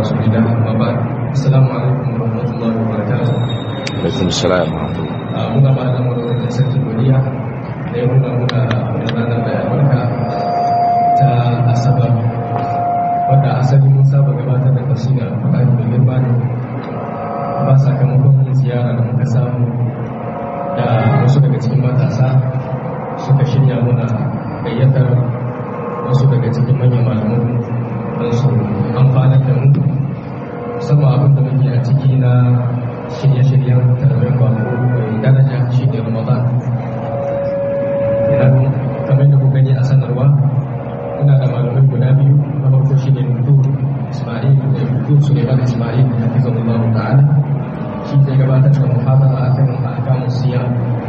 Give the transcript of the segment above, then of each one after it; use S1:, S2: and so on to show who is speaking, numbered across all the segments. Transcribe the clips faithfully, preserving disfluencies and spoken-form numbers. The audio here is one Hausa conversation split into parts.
S1: رسول الله أما بعد السلام عليكم ورحمة الله وبركاته.
S2: عليكم السلام ورحمة الله.
S1: muna ba da madaukakin sarki godiya da ya nuna muna ranar da ya barka ta asabar wadda asali mun saba gabatar da tafsirin alƙur'ani mai girma ne ba sakamakon ziyara da muka samu da wasu daga cikin matasa suka shirya muna gayyatar wasu daga cikin manyan malaman don su amfanar da mu musamman abin da muke a ciki na shirye-shiryen tarbiyyar bako mai daraja shi ne ramadan. Idan kamar da ku gani a sanarwa ina da malamai guda biyu na farko shi ne Dr. Ismail da Dr. Suleiman Ismail da hafizahullahu ta'ala shi zai gabatar da muhabara akan ahkamus siyam.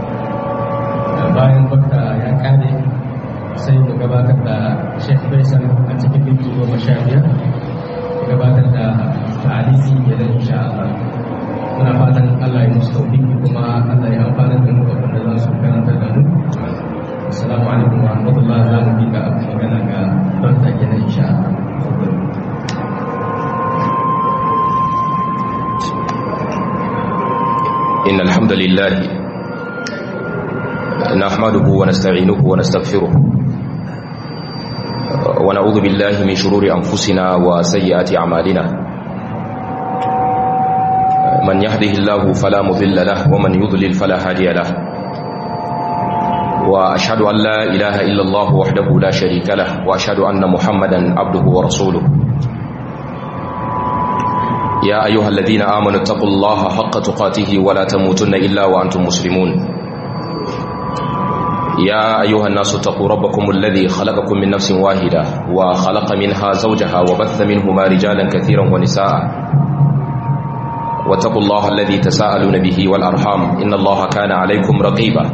S1: Bayan bakta ya kare sai mu gabatar da Sheikh Faisal a cikin minti goma sha biyar gabatar da ta'alisi da insha Allah. Muna fatan Allah ya musu tawfiki kuma Allah ya amfana da mu abin da za su karanta da mu. Assalamu alaikum wa rahmatullah. Za mu bi ga magana ga don ta kenan insha Allah.
S2: إن الحمد لله نحمده ونستعينه ونستغفره ونعوذ بالله من شرور أنفسنا وسيئات أعمالنا من يهده الله فلا مضل له ومن يضلل فلا هادي له وأشهد أن لا إله إلا الله وحده لا شريك له وأشهد أن محمدا عبده ورسوله يا أيها الذين آمنوا اتقوا الله حق تقاته ولا تموتن إلا وأنتم مسلمون يا أيها الناس اتقوا ربكم الذي خلقكم من نفس واحدة وخلق منها زوجها وبث منهما رجالا كثيرا ونساء واتقوا الله الذي تساءلون به والأرحام إن الله كان عليكم رقيبا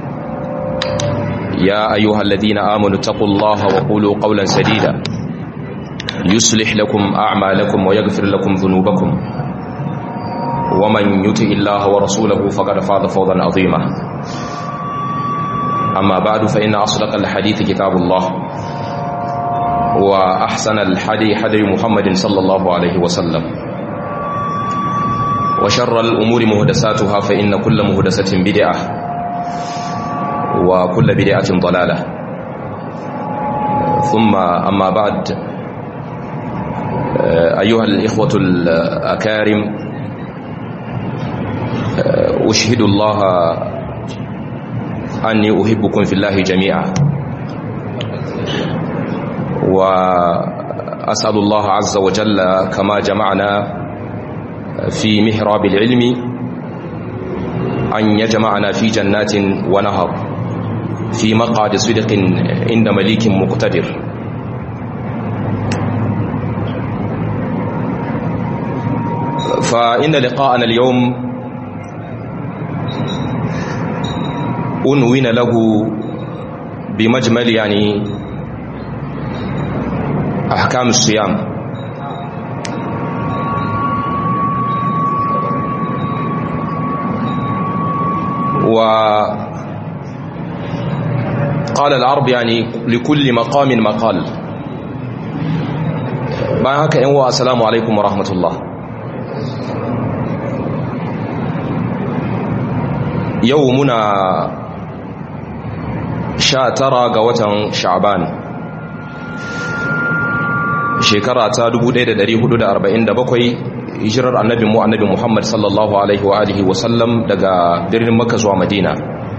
S2: يا أيها الذين آمنوا اتقوا الله وقولوا قولا سديدا يصلح لكم أعمالكم ويغفر لكم ذنوبكم ومن يطع الله ورسوله فقد فاز فوزا عظيما أما بعد فإن أصدق الحديث كتاب الله وأحسن الحديث حديث محمد صلى الله عليه وسلم وشر الأمور مهدساتها فإن كل مهدسة بدعة وكل بدعة ضلالة ثم أما بعد أيها الإخوة الأكارم أشهد الله أني أحبكم في الله جميعا وأسأل الله عز وجل كما جمعنا في محراب العلم أن يجمعنا في جنات ونهر في مقعد صدق عند مليك مقتدر. فإن لقاءنا اليوم أنوين له بمجمل يعني أحكام الصيام. وقال العرب يعني لكل مقام مقال. معك أنواع. السلام عليكم ورحمة الله. يومنا sha tara ga watan sha'ban shekara ta dubu ɗaya da ɗari hudu da arba'in da bakwai hijirar annabi mu annabi Muhammad sallallahu alaihi wa alihi wa sallam daga birnin Makka zuwa Madina,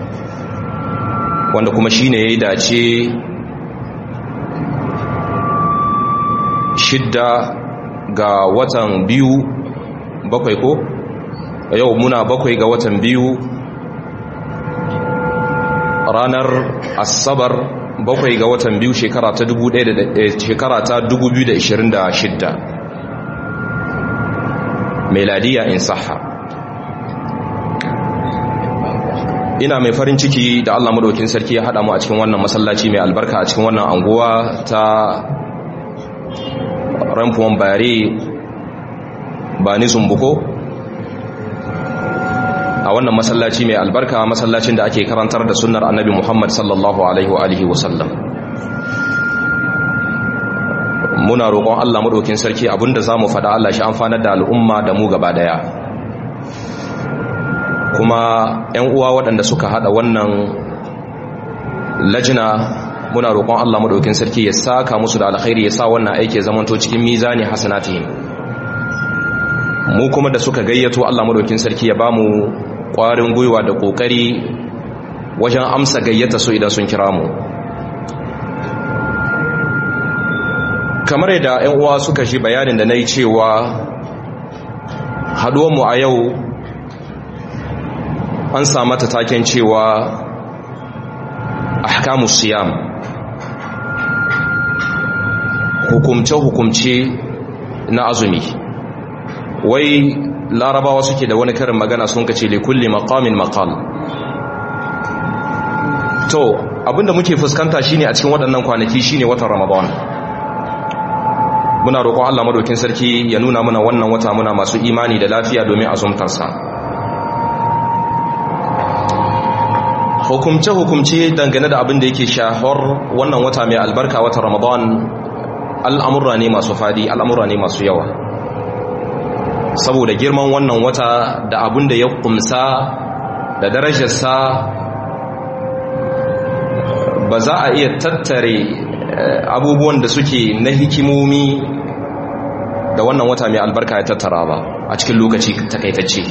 S2: wanda kuma shine yayi dace shidda ga watan biyu bakwai ko yau muna bakwai ga watan biyu ranar asabar bakwai ga watan biyu shekara ta dubu ɗaya da shekara ta dubu biyu da ishirin da shidda meladiya in sahha. Ina mai farin ciki da Allah madaukakin sarki ya hada mu a cikin wannan masallaci mai albarka a cikin wannan anguwa ta Ramfuwan Bare Bani Sumbuko a wannan masallaci mai albarka, masallacin da ake karantar da sunnar annabi Muhammad sallallahu alaihi wa alihi wa sallam. muna roƙon Allah madaukin sarki abinda zamu faɗa Allah shi amfanar da al'umma da mu gaba daya. Kuma ƴan uwa waɗanda suka hada wannan lajina muna roƙon Allah madaukin sarki ya saka musu da alkhairi, ya sa wannan aiki ya zamanto cikin mizani hasanatihim. Mu kuma da suka gayyato Allah madaukin sarki ya bamu ƙwarin gwiwa da ƙoƙari wajen amsa gayyata su idan sun kira mu. Kamar yadda ƴan uwa suka ji bayanin da nayi cewa haduwar mu a yau an samu ta taken cewa ahkamus siyam, hukumce hukumce na azumi. Wai larabawa suke da wani karin magana sun kace li kulli maqamin maqal. To abinda muke fuskanta shine a cikin waɗannan kwanaki shine watan Ramadan. Muna roƙon Allah madaukin sarki ya nuna mana wannan wata muna masu imani da lafiya domin azumtarsa. Hukumce hukumce dangane da abin da yake shahar wannan wata mai albarka, watan Ramadan, al'amurra ne masu fadi, al'amurra ne masu yawa. Saboda girman wannan wata da abin da ya kumsa da darajarsa ba za a iya tattare abubuwan da suke na hikimomi da wannan wata mai albarka ya tattara ba a cikin lokaci takaitacce.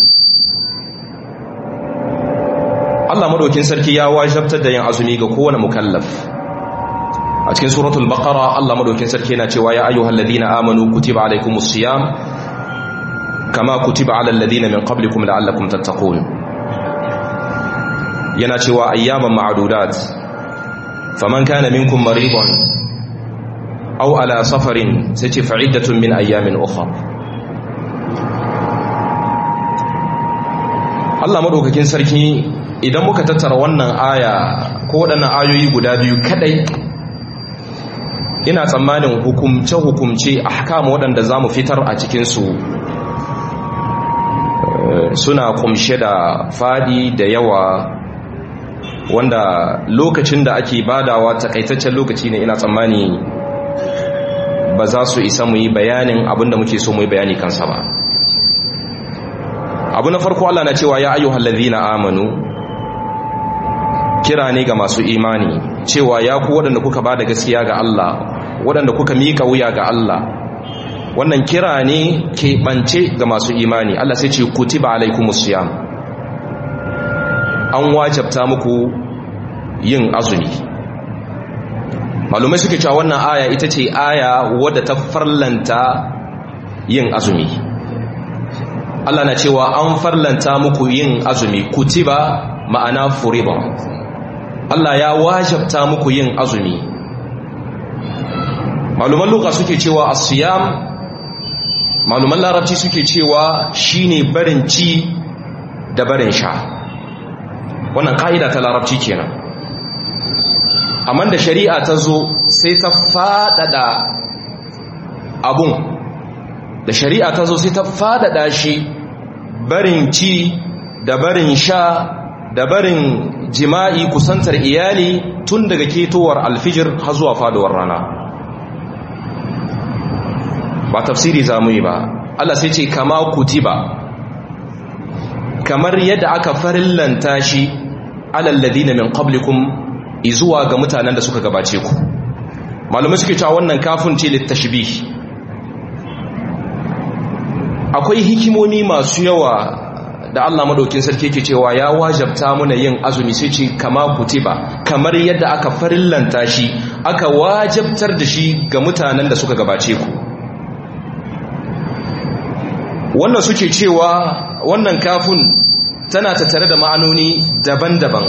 S2: Allah madaukin sarki ya wajabtar da yin azumi ga kowane mukallaf. A cikin suratul baqara Allah madaukin sarki yana cewa ya ayyuhalladhina amanu kutiba alaykumus siyam kama kutiba alal ladina min qablikum la'allakum tattaqun. Yana cewa ayyaman ma'dudat faman kana minkum maridan aw ala safarin sace fa'iddatun min ayyamin ukhra. Allah madaukakin sarki idan muka tattara wannan aya ko waɗannan ayoyi guda biyu kadai, ina tsammanin hukumce hukumce ahkam waɗanda zamu fitar a cikin su suna kumshe da fadi da yawa, wanda lokacin da ake badawa takaitaccen lokaci ne. Ina tsammani ba za su isa mu yi bayanin abinda muke so mu yi bayani kansa ba. Abu na farko Allah na cewa ya ayyuhal ladhina amanu, kira ne ga masu imani cewa ya ku waɗanda kuka bada gaskiya ga Allah, waɗanda kuka mika wuya ga Allah. Wannan kira ne keɓance ga masu imani. Allah sai ce kutiba alaikumus siyam, an wajabta muku yin azumi. Malumai suke cewa wannan aya ita ce aya wadda ta farlanta yin azumi. Allah na cewa an farlanta muku yin azumi, kutiba ma'ana furiba. Allah ya wajabta muku yin azumi. Maluman lugha suke cewa as-siyam, maluman larabci suke cewa shine barin ci da barin sha. Wannan kaida ta larabci kenan. Amma da shari'a ta zo sai ta fadada abun, da shari'a ta zo sai ta fadada shi, barin ci da barin sha da barin jima'i, kusantar iyali tun daga ketowar alfijir har zuwa faduwar rana. Ba tafsiri zamu yi ba. Allah sai ce kama kutiba, kamar yadda aka farillanta shi alal ladina min qablikum, izuwa ga mutanen da suka gabace ku. Malumai suke cewa wannan kafin ce littashbih. Akwai hikimomi masu yawa da Allah madaukin sarki yake cewa ya wajabta muna yin azumi, sai ce kama kutiba, kamar yadda aka farillanta shi, aka wajabtar da shi ga mutanen da suka gabace ku. Wannan suke cewa wannan kafin tana tattare da ma'anoni daban-daban.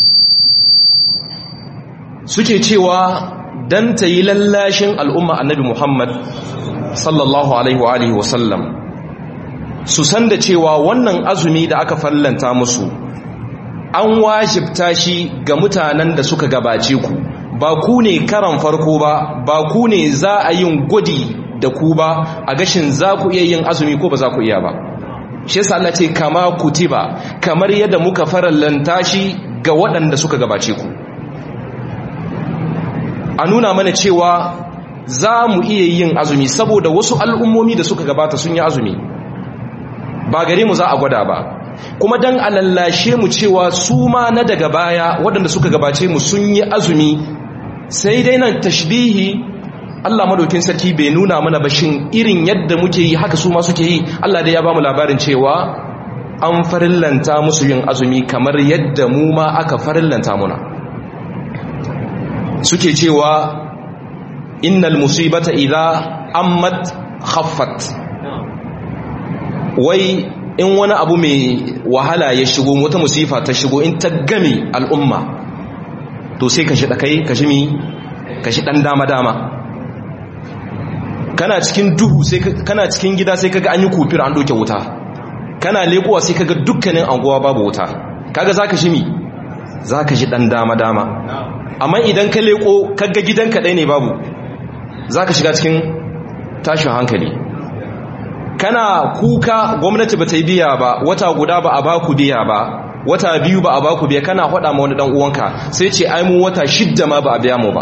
S2: Suke cewa dan ta yi lallashin al'umma annabi Muhammad sallallahu alaihi wa alihi wasallam, su san da cewa wannan azumi da aka fallanta musu an wajibta shi ga mutanen da suka gabace ku. Ba ku ne karan farko ba, ba ku ne za a yin gwadi da ku ba a gashin za ku iya yin azumi ko ba za ku iya ba. Shi yasa Allah ce kama kutiba, kamar yadda muka farallanta shi ga waɗanda suka gabace ku. A nuna mana cewa za mu iya yin azumi saboda wasu al'ummomi da suka gabata sun yi azumi ba gare mu za a gwada ba kuma dan alallashe mu cewa su ma na daga baya waɗanda suka gabace mu sun yi azumi sai dai nan tashbihi Allah madaukin sarki bai nuna mana ba shin irin yadda muke yi haka su ma suke yi. Allah dai ya ba mu labarin cewa an farillanta musu yin azumi kamar yadda mu ma aka farillanta muna. Suke cewa innal musibata idza ammat khaffat, wai in wani abu mai wahala ya shigo, wata musifa ta shigo, in ta game al'umma to sai ka shi dakai ka shi mi ka shi dan dama dama. Kana cikin duhu sai kana cikin gida sai kaga an yi kufir an doke wuta, kana lekowa sai kaga dukkanin anguwa babu wuta, kaga zaka shi mi zaka shi dan dama dama. Amma idan ka leko kaga gidanka dai ne babu, zaka shiga cikin tashin hankali. Kana kuka gwamnati ba ta yi biya ba, wata guda ba a baku biya ba, wata biyu ba a baku biya, kana faɗa ma wani dan uwanka sai ce ai mu wata shidda ma ba a biya mu ba,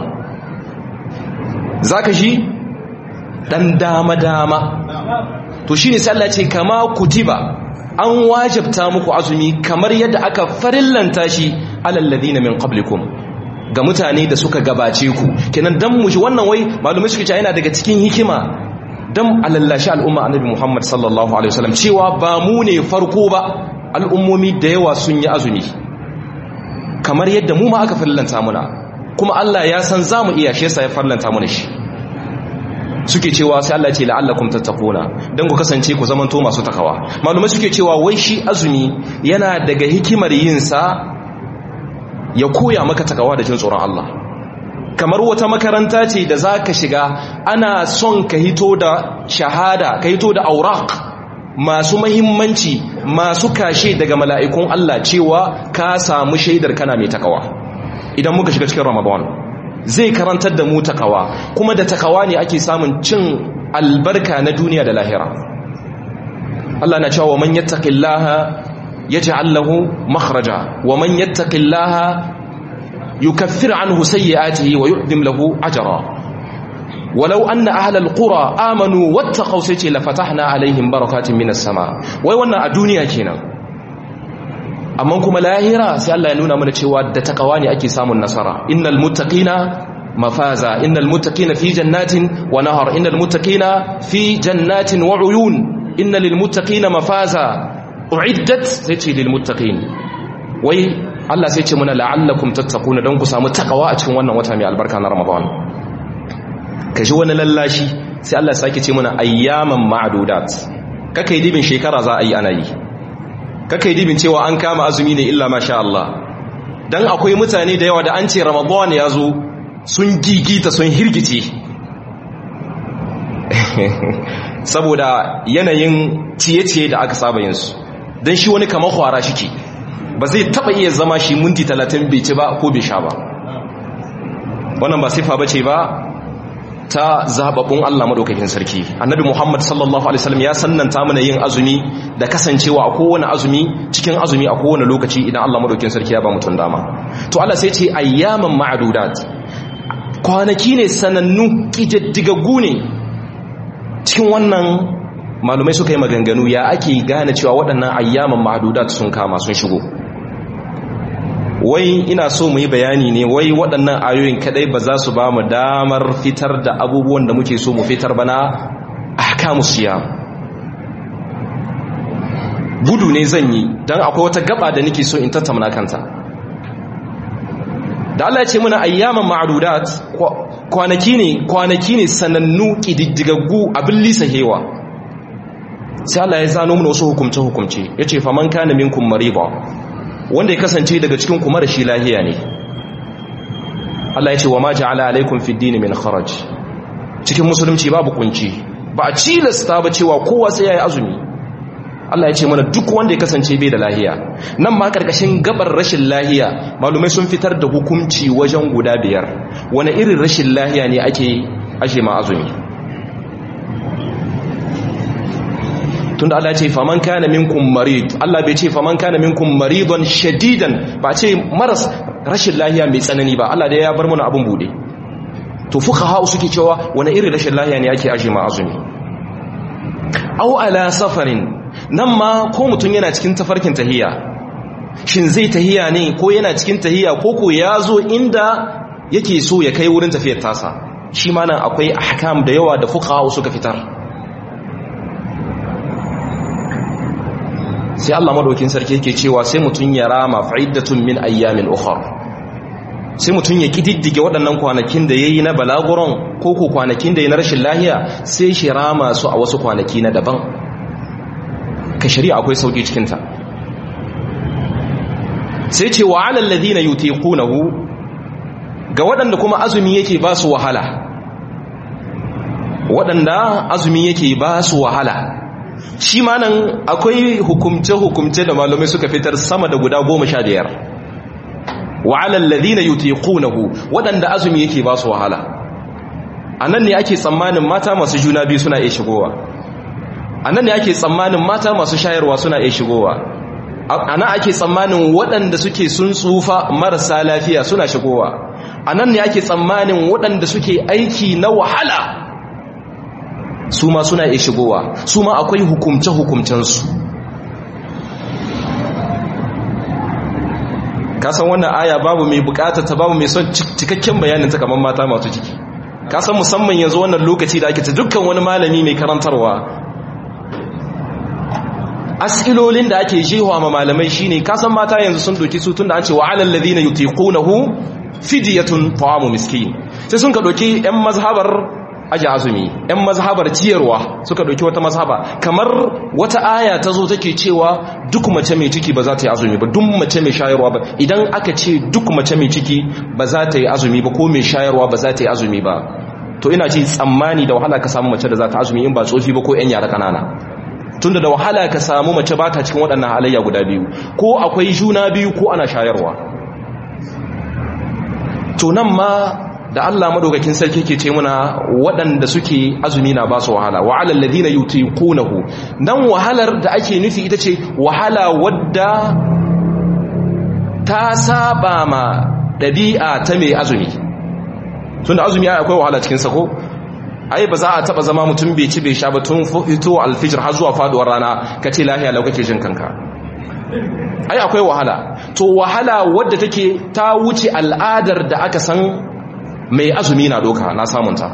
S2: zaka shi dan dama dama. To shine sai Allah ce kama kutiba, an wajabta muku azumi kamar yadda aka farillanta shi alal ladina min qablikum, ga mutane da suka gabace ku. Kenan dan mu shi wannan wai malumai suke cewa yana daga cikin hikima dan alallashi al'umma annabi Muhammad sallallahu alaihi wasallam cewa ba mu ne farko ba, al'ummomi da yawa sun yi azumi kamar yadda mu ma aka farillanta muna, kuma Allah ya san zamu iya, shi yasa ya farillanta muna shi. Suke cewa sai Allah ce la'allakum tattaquna, dan ku kasance ku zamanto masu takawa. Malumai suke cewa wai shi azumi yana daga hikimar yin sa ya koya maka takawa da jin tsoron Allah. Kamar wata makaranta ce da zaka shiga, ana son ka hito da shahada, ka hito da auraq masu muhimmanci, masu kashe daga mala'ikun Allah cewa ka samu shaidar kana mai takawa. Idan muka shiga cikin Ramadan zai karantar da mu takawa, kuma da takawa ne ake samun cin albarka na duniya da lahira. Allah na cewa man yattaqillaha yaj'al lahu makhraja wa man yattaqillaha yukaffir anhu sayyi'atihi wa yu'dim lahu ajra walau anna ahlal qura amanu wattaqaw sayyi la fatahna alaihim barakatin minas sama. Wai wannan a duniya kenan, amma kuma lahira sai Allah ya nuna mana cewa da takawa ne ake samun nasara. Innal muttaqina mafaza, innal muttaqina fi jannatin wa nahar, innal muttaqina fi jannatin wa uyun, innal lil muttaqina mafaza uiddat sai ce lil muttaqin. Wai Allah sai ce muna la'allakum tattaquna, dan ku samu takawa a cikin wannan wata mai albarka na Ramadan. Kaji wani lallashi sai Allah sake ce muna ayyaman ma'dudat, kakai dibin shekara za a yi ana yi, kakai dibin cewa an kama azumi ne illa masha Allah. Dan akwai mutane da yawa da an ce Ramadan ya zo sun gigita sun hirgice saboda yanayin ciye-ciye da aka saba yin su. Dan shi wani kamar kwara shike, ba zai taba iya zama shi minti talatin bai ci ba ko bai sha ba. Wannan ba sifa bace ba ta zababbun Allah madaukakin sarki. Annabi Muhammad sallallahu alaihi wasallam ya sannanta mana yin azumi da kasancewa a kowane azumi, cikin azumi a kowane lokaci idan Allah madaukakin sarki ya ba mutum dama. To Allah sai ce ayyaman ma'dudat, kwanaki ne sanannu kididdigaggu ne. Cikin wannan malumai suka yi maganganu ya ake gane cewa waɗannan ayyaman ma'dudat sun kama sun shigo. Wai ina so mu yi bayani ne, wai waɗannan ayoyin kadai ba za su ba mu damar fitar da abubuwan da muke so mu fitar bana ahkamus siyam. Gudu ne zan yi dan akwai wata gaba da nake so in tattauna kanta. Da Allah ya ce muna ayyaman ma'dudat, kwanaki ne kwanaki ne sanannu kididdigaggu abin lisahewa. Sai Allah ya zano mana wasu hukumce hukumce, yace faman kana minkum mariba, wanda ya kasance daga cikin ku marashi lahiya ne. Allah ya ce wa ma ja'ala alaikum fid din min kharaj, cikin musulunci babu kunci, ba a cilasta ba cewa kowa sai yayi azumi. Allah ya ce mana duk wanda ya kasance bai da lahiya. Nan ma karkashin gabar rashin lahiya malumai sun fitar da hukunci wajen guda biyar. Wani irin rashin lahiya ne ake ake ma azumi? Tunda Allah ya ce faman kana minkum marid, Allah bai ce faman kana minkum maridan shadidan, ba ce maras rashin lahiya mai tsanani ba. Allah da ya bar mana abun bude. to fuqaha suke cewa wani irin rashin lahiya ne ake aje ma azumi au ala safarin nan ma ko mutum yana cikin tafarkin tahiya shin zai tahiya ne ko yana cikin tahiya ko ko ya zo inda yake so ya kai wurin tafiyar tasa shi ma nan akwai ahkam da yawa da fuqaha suka fitar sai Allah madaukin sarki yake cewa sai mutun ya rama fa'iddatun min ayyamin ukhra sai mutun ya kididdige waɗannan kwanakin da yayi na balaguron ko ko kwanakin da yayi na rashin lahiya sai shi rama su a wasu kwanaki na daban ka shari'a akwai sauki cikin ta sai ce wa 'alal ladina yutiqunahu ga waɗanda kuma azumi yake ba su wahala waɗanda azumi yake ba su wahala shi ma nan akwai hukumce-hukumce da malamai suka fitar sama da guda goma sha biyar wa 'alal ladina yutiqunahu waɗanda azumi yake ba su wahala anan ne ake tsammanin mata masu juna biyu suna iya shigowa anan ne ake tsammanin mata masu shayarwa suna iya shigowa anan ake tsammanin waɗanda suke sun tsufa marasa lafiya suna shigowa anan ne ake tsammanin waɗanda suke aiki na wahala su ma suna iya shigowa su ma akwai hukumce-hukumcensu kasan wannan aya babu mai bukatar ta babu mai son cikakken bayanin ta kamar mata masu ciki kasan musamman yanzu wannan lokaci da ake ta dukkan wani malami mai karantarwa asilolin da ake jewa ma malamai shine kasan mata yanzu sun doki su tunda an ce wa 'alal ladina yutiqunahu fidyatun ta'amu miskin sai sun ka doki yan mazhabar aji azumi yan mazhabar ciyarwa suka dauki wata mazhaba kamar wata aya ta zo take cewa duk mace mai ciki ba za ta yi azumi ba duk mace mai shayarwa ba idan aka ce duk mace mai ciki ba za ta yi azumi ba ko mai shayarwa ba za ta yi azumi ba to ina ji tsammani da wahala ka samu mace da za ta azumi in ba tsofi ba ko yan yara kanana tunda da wahala ka samu mace ba ta cikin waɗannan halayya guda biyu ko akwai juna biyu ko ana shayarwa to nan ma da Allah madaukakin sarki ke ce muna waɗanda suke azumi na ba su wahala wa 'alal ladina yutiqunahu nan wahalar da ake nufi ita ce wahala wadda ta saba ma dabi'a ta mai azumi tunda azumi akwai wahala cikin sa ko ai ba za a taba zama mutum bai ci bai sha ba tun fito alfijir har zuwa faduwar rana kace lafiya lau kake jin kanka ai akwai wahala to wahala wadda take ta wuce al'adar da aka san mai azumi na doka na samunta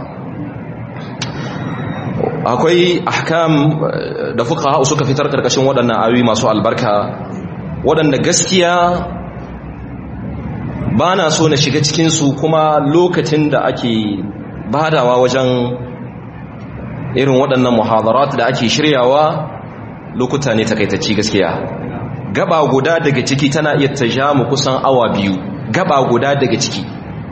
S2: akwai ahkam da fuqaha suka fitar karkashin waɗannan ayoyi masu albarka waɗanda gaskiya ba na so na shiga cikinsu kuma lokacin da ake badawa wajen irin waɗannan muhadarat da ake shiryawa lokuta ne takaitacci gaskiya gaba guda daga ciki tana iya ta mu kusan awa biyu gaba guda daga ciki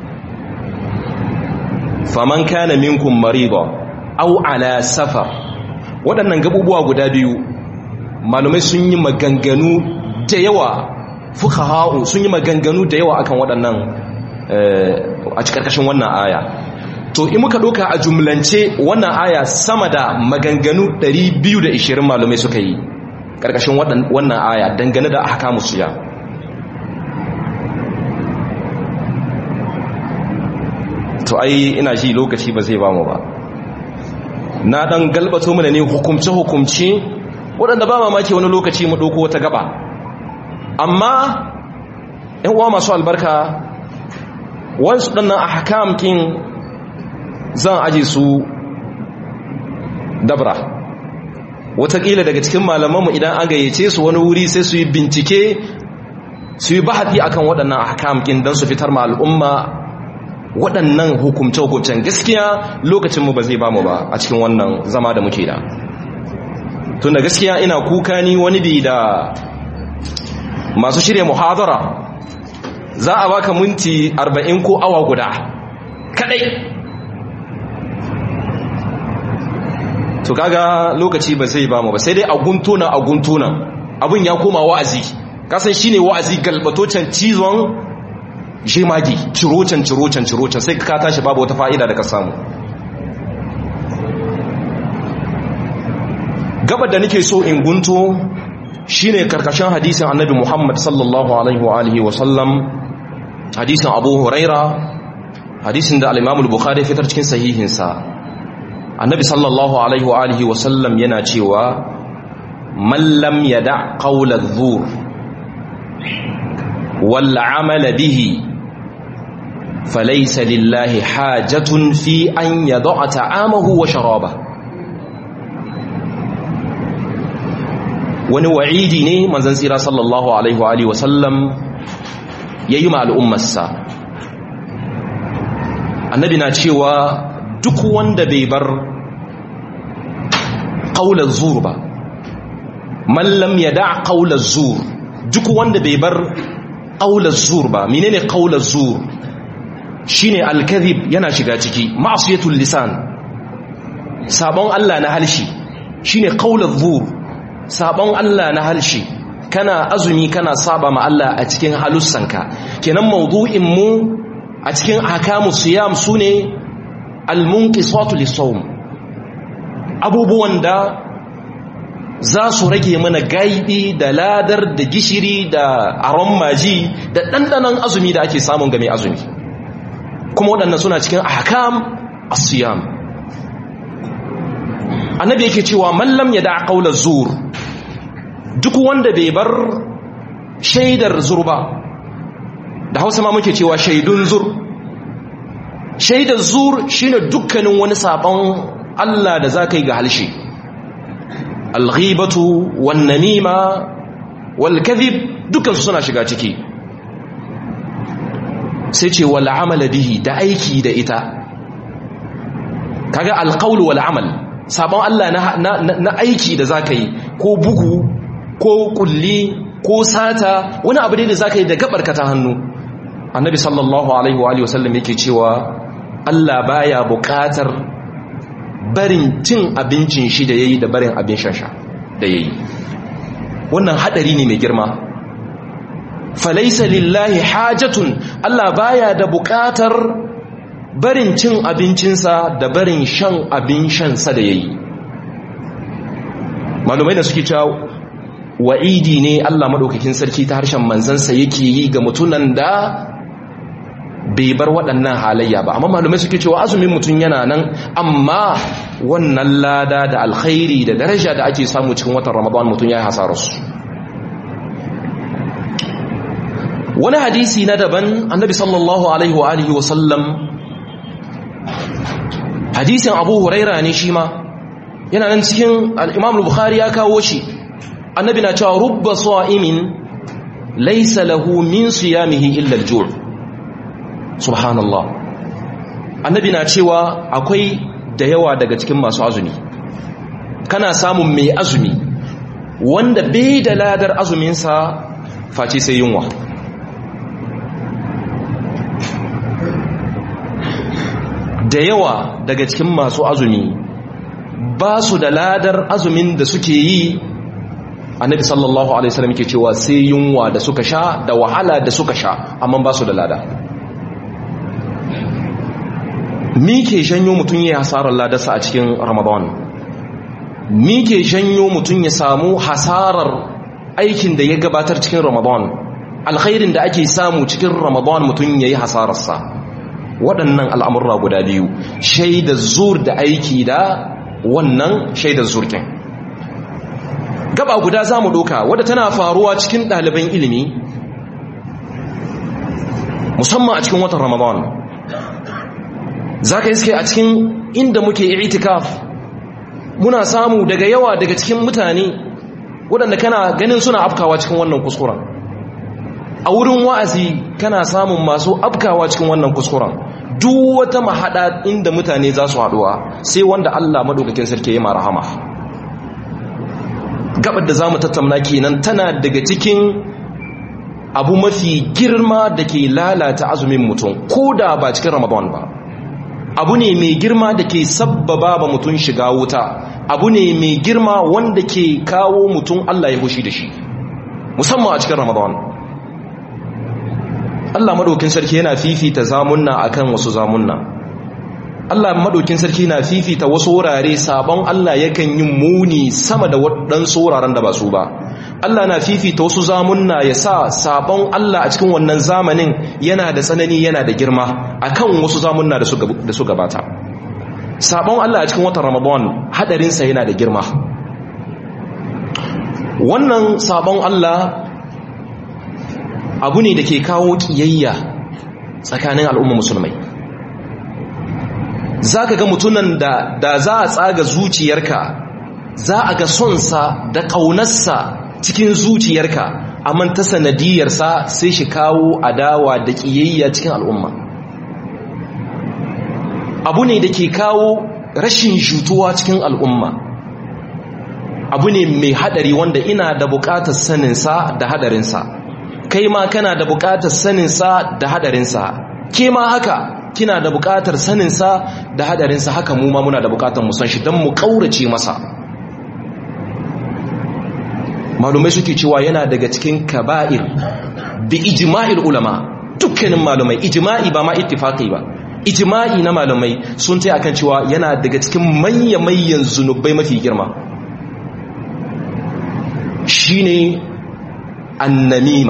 S2: faman kana minkum mariba aw ala safar waɗannan gabubuwa guda biyu malumai sun yi maganganu da yawa fuqaha sun yi maganganu da yawa akan waɗannan a cikin karkashin wannan aya to in muka doka a jumlance wannan aya sama da maganganu ɗari biyu da ishirin malumai suka yi karkashin wannan aya dangane da ahkamus siyam to ai ina ji lokaci ba zai ba mu ba na dan galbato mana ne hukumce hukumce waɗanda ba mamaki wani lokaci mu ɗauko wata gaba amma ƴan uwa masu albarka wasu ɗannan ahkam kin zan aje su dabra wataƙila daga cikin malamanmu idan an gayyace su wani wuri sai su yi bincike su yi bahati akan waɗannan ahkam kin don su fitar ma al'umma waɗannan hukumce-hukumcen gaskiya lokacinmu ba zai ba mu ba a cikin wannan zama da muke da tun da gaskiya ina kuka ni wani bi da masu shirya muhadara za a baka minti arba'in ko awa guda kadai to kaga lokaci ba zai ba mu ba sai dai a guntuna a guntuna abin ya koma wa'azi kasan shine wa'azi galbatocin cizon jemagi cirocan cirocan cirocan sai ka tashi babu wata fa'ida da ka samu gabar da nake so in gunto shine karkashin hadisin annabi Muhammad sallallahu alaihi wa alihi wa sallam hadisin Abu Huraira hadisin da al-Imam al-Bukhari fitar cikin sahihinsa, annabi sallallahu alaihi wa alihi wa sallam yana cewa man lam yada' qawla adh-dhur wal 'amala bihi falaysa lillahi hajatun fi an yada'a ta'amahu wa sharabahu. wani wa'idi ne manzon tsira sallallahu alaihi wa alihi wa sallam yayi ma al'ummarsa. annabi na cewa duk wanda bai bar qaular zur ba, man lam yada' qaular zur, duk wanda bai bar qaular zur ba. menene qaular zur? shine al-kadhib, yana shiga ciki, ma'siyatul lisan, sabon Allah na halshi shine qaular zur, sabon Allah na halshi. kana azumi kana saba ma Allah a cikin halussanka. kenan mawdu'in mu a cikin ahkamus siyam sune al-munqisatu lis-sawm, abubuwan da za su rage mana gaibi da ladar da gishiri da aron maji da dandanan azumi da ake samun ga mai azumi, kuma waɗannan suna cikin ahkam as-siyam. annabi yake cewa man lam yada' qawla zur, duk wanda bai bar shaidar zur ba. da Hausa ma muke cewa shaidun zur. shaidar zur shine dukkanin wani sabon Allah da zaka yi ga halshe, al-ghibatu wan namima wal kadhib, dukkan su suna shiga ciki. sai ce wal amal bihi, da aiki da ita. kaga al-qawl wal amal, sabon Allah na, na, na aiki da zaka yi, ko bugu ko kulli ko sata, wani abu ne da zaka yi da gabarka ta hannu. annabi sallallahu alaihi wa alihi wasallam yake cewa Allah baya buƙatar barin cin abincin shi da yayi da barin abin shan sha da yayi. wannan hadari ne mai girma. falaysa lillahi hajatun, Allah baya da buƙatar barin cin abincinsa da barin shan abin shansa da yayi. malumai da suke cewa wa'idi ne Allah madaukakin sarki ta harshen manzansa yake yi ga mutunan da bai bar waɗannan halayya ba. amma malumai suke cewa azumin mutum yana nan, amma wannan lada da alkhairi da daraja da ake samu cikin watan Ramadan mutum ya yi hasararsu. wani hadisi na daban, annabi sallallahu alaihi wa alihi wa sallam, hadisin Abu Huraira ne shi ma, yana nan cikin al-Imam al-Bukhari ya kawo shi. annabi na cewa rubba sa'imin laysa lahu min siyamihi illa al-ju'. subhanallah. annabi na cewa akwai da yawa daga cikin masu azumi, kana samun mai azumi wanda bai da ladar azuminsa face sai yunwa. da yawa daga cikin masu azumi ba su da ladar azumin da suke yi. annabi sallallahu alaihi wasallam yake cewa sai yunwa da suka sha da wahala da suka sha, amma ba su da lada. mi ke janyo mutum ya hasarar ladarsa a cikin Ramadan? mi ke janyo mutum ya samu hasarar aikin da ya gabatar cikin Ramadan, alkhairin da ake samu cikin Ramadan mutum ya yi hasararsa? waɗannan al'amurra guda biyu, shaidar zur da aiki da wannan shaidar zurkin. gaba guda za mu ɗauka wadda tana faruwa cikin ɗaliban ilimi, musamman a cikin watan Ramadan. za ka iske a cikin inda muke itikaf muna samu daga yawa daga cikin mutane waɗanda kana ganin suna afkawa cikin wannan kuskuren. a wurin wa'azi kana samun masu afkawa cikin wannan kuskuren. duk wata mahaɗa inda mutane za su haɗuwa sai wanda Allah maɗaukakin sarki ya marhama. gabar da za mu tattauna kenan tana daga cikin abu mafi girma da ke lalata azumin mutum, ko da ba cikin Ramadan ba. abu ne mai girma da ke sabbaba ba mutum shiga wuta, abu ne mai girma wanda ke kawo mutum Allah ya hushi da shi, musamman a cikin Ramadan. Allah madaukin sarki yana fifita zamunna akan wasu zamunna. Allah madaukin sarki na fifita wasu wurare sabon Allah yakan yin muni sama da waɗansu wuraren da ba su ba. Allah na fifita wasu zamunna ya sa sabon Allah a cikin wannan zamanin yana da tsanani yana da girma akan wasu zamunna da su gabata. Sabon Allah a cikin watan Ramadan hadarinsa yana da girma. Wannan sabon Allah abu ne da ke kawo kiyayya tsakanin al'umma musulmai. Za ka ga mutunan da, da za a tsaga zuciyarka, za a ga sonsa da ƙaunarsa cikin zuciyarka, amma ta sanadiyarsa sai shi kawo adawa da ƙiyayya cikin al'umma. Abu ne da ke kawo rashin jutuwa cikin al'umma. Abu ne mai haɗari wanda ina da buƙatar saninsa da haɗarinsa. Kai ma kana da buƙatar saninsa da haɗarinsa. Ke ma haka kina da buƙatar saninsa da haɗarinsa, haka mu ma muna da buƙatar mu san shi don mu ƙaurace masa. Malumai suke cewa yana daga cikin kaba'ir bi ijma'il ulama, dukkanin malumai, ijma'i ba ma ittifaqi ba, ijma'i na malumai sun tai akan cewa yana daga cikin manya-manyan zunubai mafi girma. Shine annamima.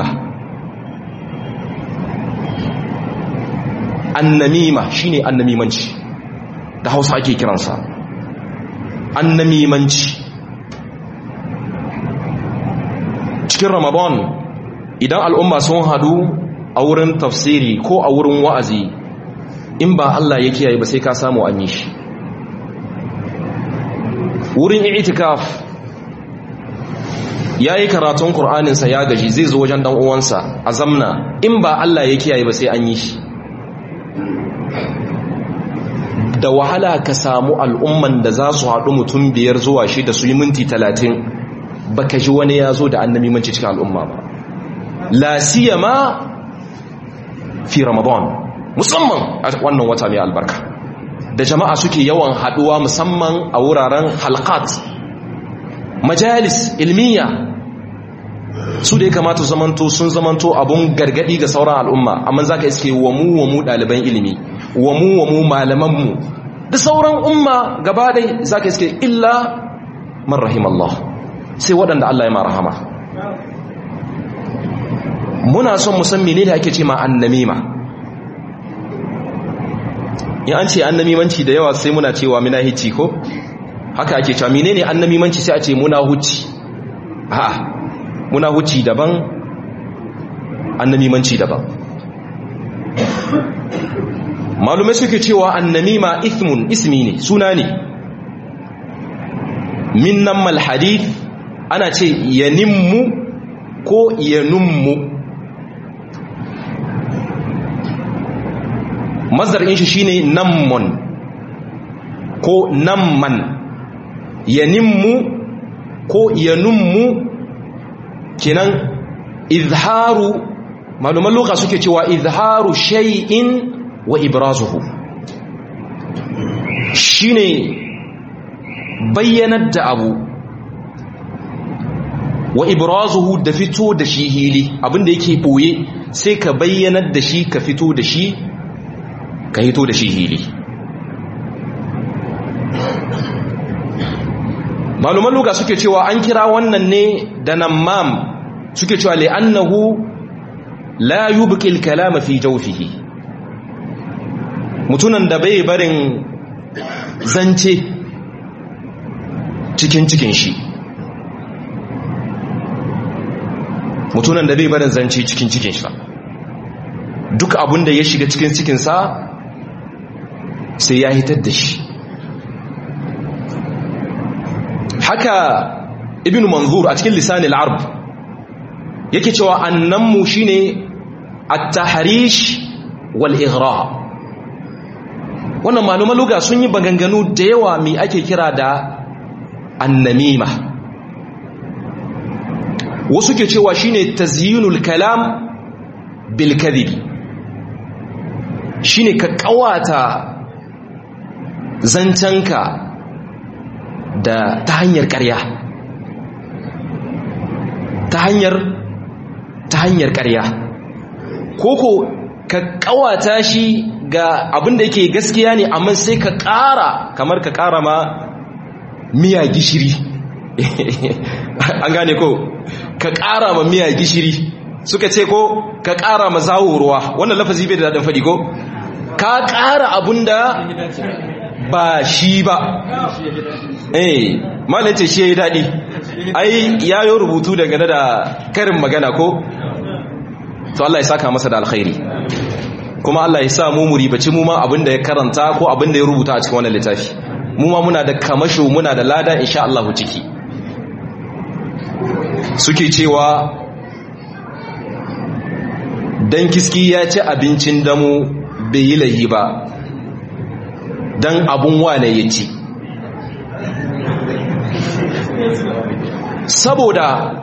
S2: Annamima shine annamimanci, da Hausa ake kiransa annamimanci. Cikin Ramadan idan al'umma sun hadu a wurin tafsiri ko a wurin wa'azi, in ba Allah ya kiyaye ba sai ka samu an yi shi. Wurin i'tikaf yayi karatun Qur'aninsa ya gaji, zai zo wajen dan uwansa a zamna, in ba Allah ya kiyaye ba sai an yi shi. Da wahala ka samu al'umman da za su haɗu mutum biyar zuwa shida su yi minti talatin baka ji wani ya zo da annamimanci cikin al'umma ba. La siyama fi Ramadan, musamman a wannan wata mai albarka da jama'a suke yawan haɗuwa, musamman a wuraren halqat, majalis ilmiya, su da ya kamata zamanto sun zamanto abun gargadi ga sauran al'umma, amma zaka iske wa mu wa mu ɗaliban ilimi, wa mu wa mu malamanmu da sauran umma gaba dai zaka iske illa man rahimallah, sai waɗanda Allah ya ma rahama. Muna son musan menene ake ce ma annamima. Ya an ce annamimanci da yawa sai muna cewa muna hici ko haka ake cewa menene annamimanci sai a ce muna huci. A'a, muna huci daban, annamimanci daban. Malumai suke cewa annamima ithmun, ismi ne, suna ne. Min nammal hadith ana ce yanimmu ko yanummu. Mazdar shi shine nammun ko namman. Yanimmu ko yanummu kenan izharu, maluman loka suke cewa izharu shay'in wa ibrazuhu, shine bayyanar da abu, wa ibrazuhu da fito da shi hili, abinda yake boye sai ka bayyanar da shi, ka fito da shi, ka hito da shi hili. maluman luga suke cewa an kira wannan ne da nammam, suke cewa li'annahu la yubqi al-kalama fi jawfihi, mutunan da bai barin zance cikin cikin shi, mutunan da bai barin zance cikin cikin shi, duk abun da ya shiga cikin cikinsa sai ya hitar da shi. Haka ibn manzur a cikin lisanil arab yake cewa annammu shine at-tahrish wal ighra. Wannan malaman lugha sun yi baganganu da yawa mai ake kira da annamima. Wasu ke cewa shine tazyinul kalam bil kadhib, shine ka kawata zancanka da ta hanyar ƙarya, ta hanyar ta hanyar ƙarya, koko ka kawata shi ga abin da yake gaskiya ne amma sai ka ƙara, kamar ka ƙara ma miya gishiri an gane ko ka ƙara ma miya gishiri, suka ce ko ka ƙara ma zawo ruwa. Wannan lafazi bai da daɗin faɗi ko? Ka ƙara abunda ba shi ba. Eh, malam ce shi yayi daɗi. Ai yayo rubutu dangane da karin magana ko? To Allah ya saka masa da alkhairi. Kuma Allah ya sa mu muribaci mu ma abinda ya karanta ko abinda ya rubuta a cikin wannan littafi. Mu ma muna da kamasho, muna da lada insha Allah ciki. Suke cewa dan kiski ya ci abincin damo bai yi lahi ba, dan abun wane ya ci. Saboda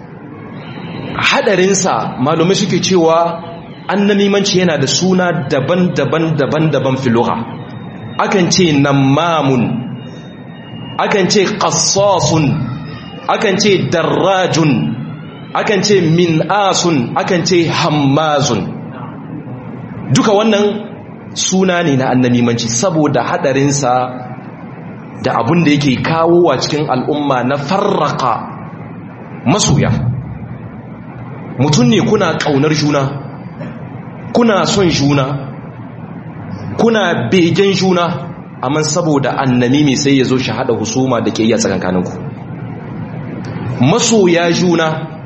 S2: hadarinsa malumai suke cewa annamimanci yana da suna daban-daban daban-daban filuha. Akan ce namamun, akan ce qassasun, akan ce darrajun, akan ce min'asun, akan ce hammazun. Duka wannan suna ne na annamimanci saboda hadarinsa da abin da yake kawo wa cikin al'umma na farraka masoya. Mutum ne kuna ƙaunar juna, kuna son juna, kuna begen juna, amma saboda annamimi sai ya zo shi haɗa husuma da ke iya tsakankaninku. Masoya juna,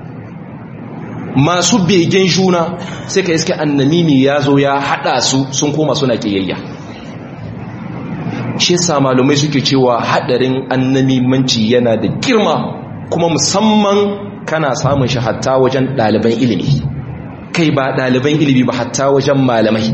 S2: masu begen juna, sai ka iske annamimi ya zo ya haɗa su sun koma suna ƙiyayya. Shi yasa malumai suke cewa haɗarin annamimanci yana da girma, kuma musamman kana samun shi hatta wajen ɗaliban ilimi, kai ba ɗaliban ilimi ba hatta wajen malamai.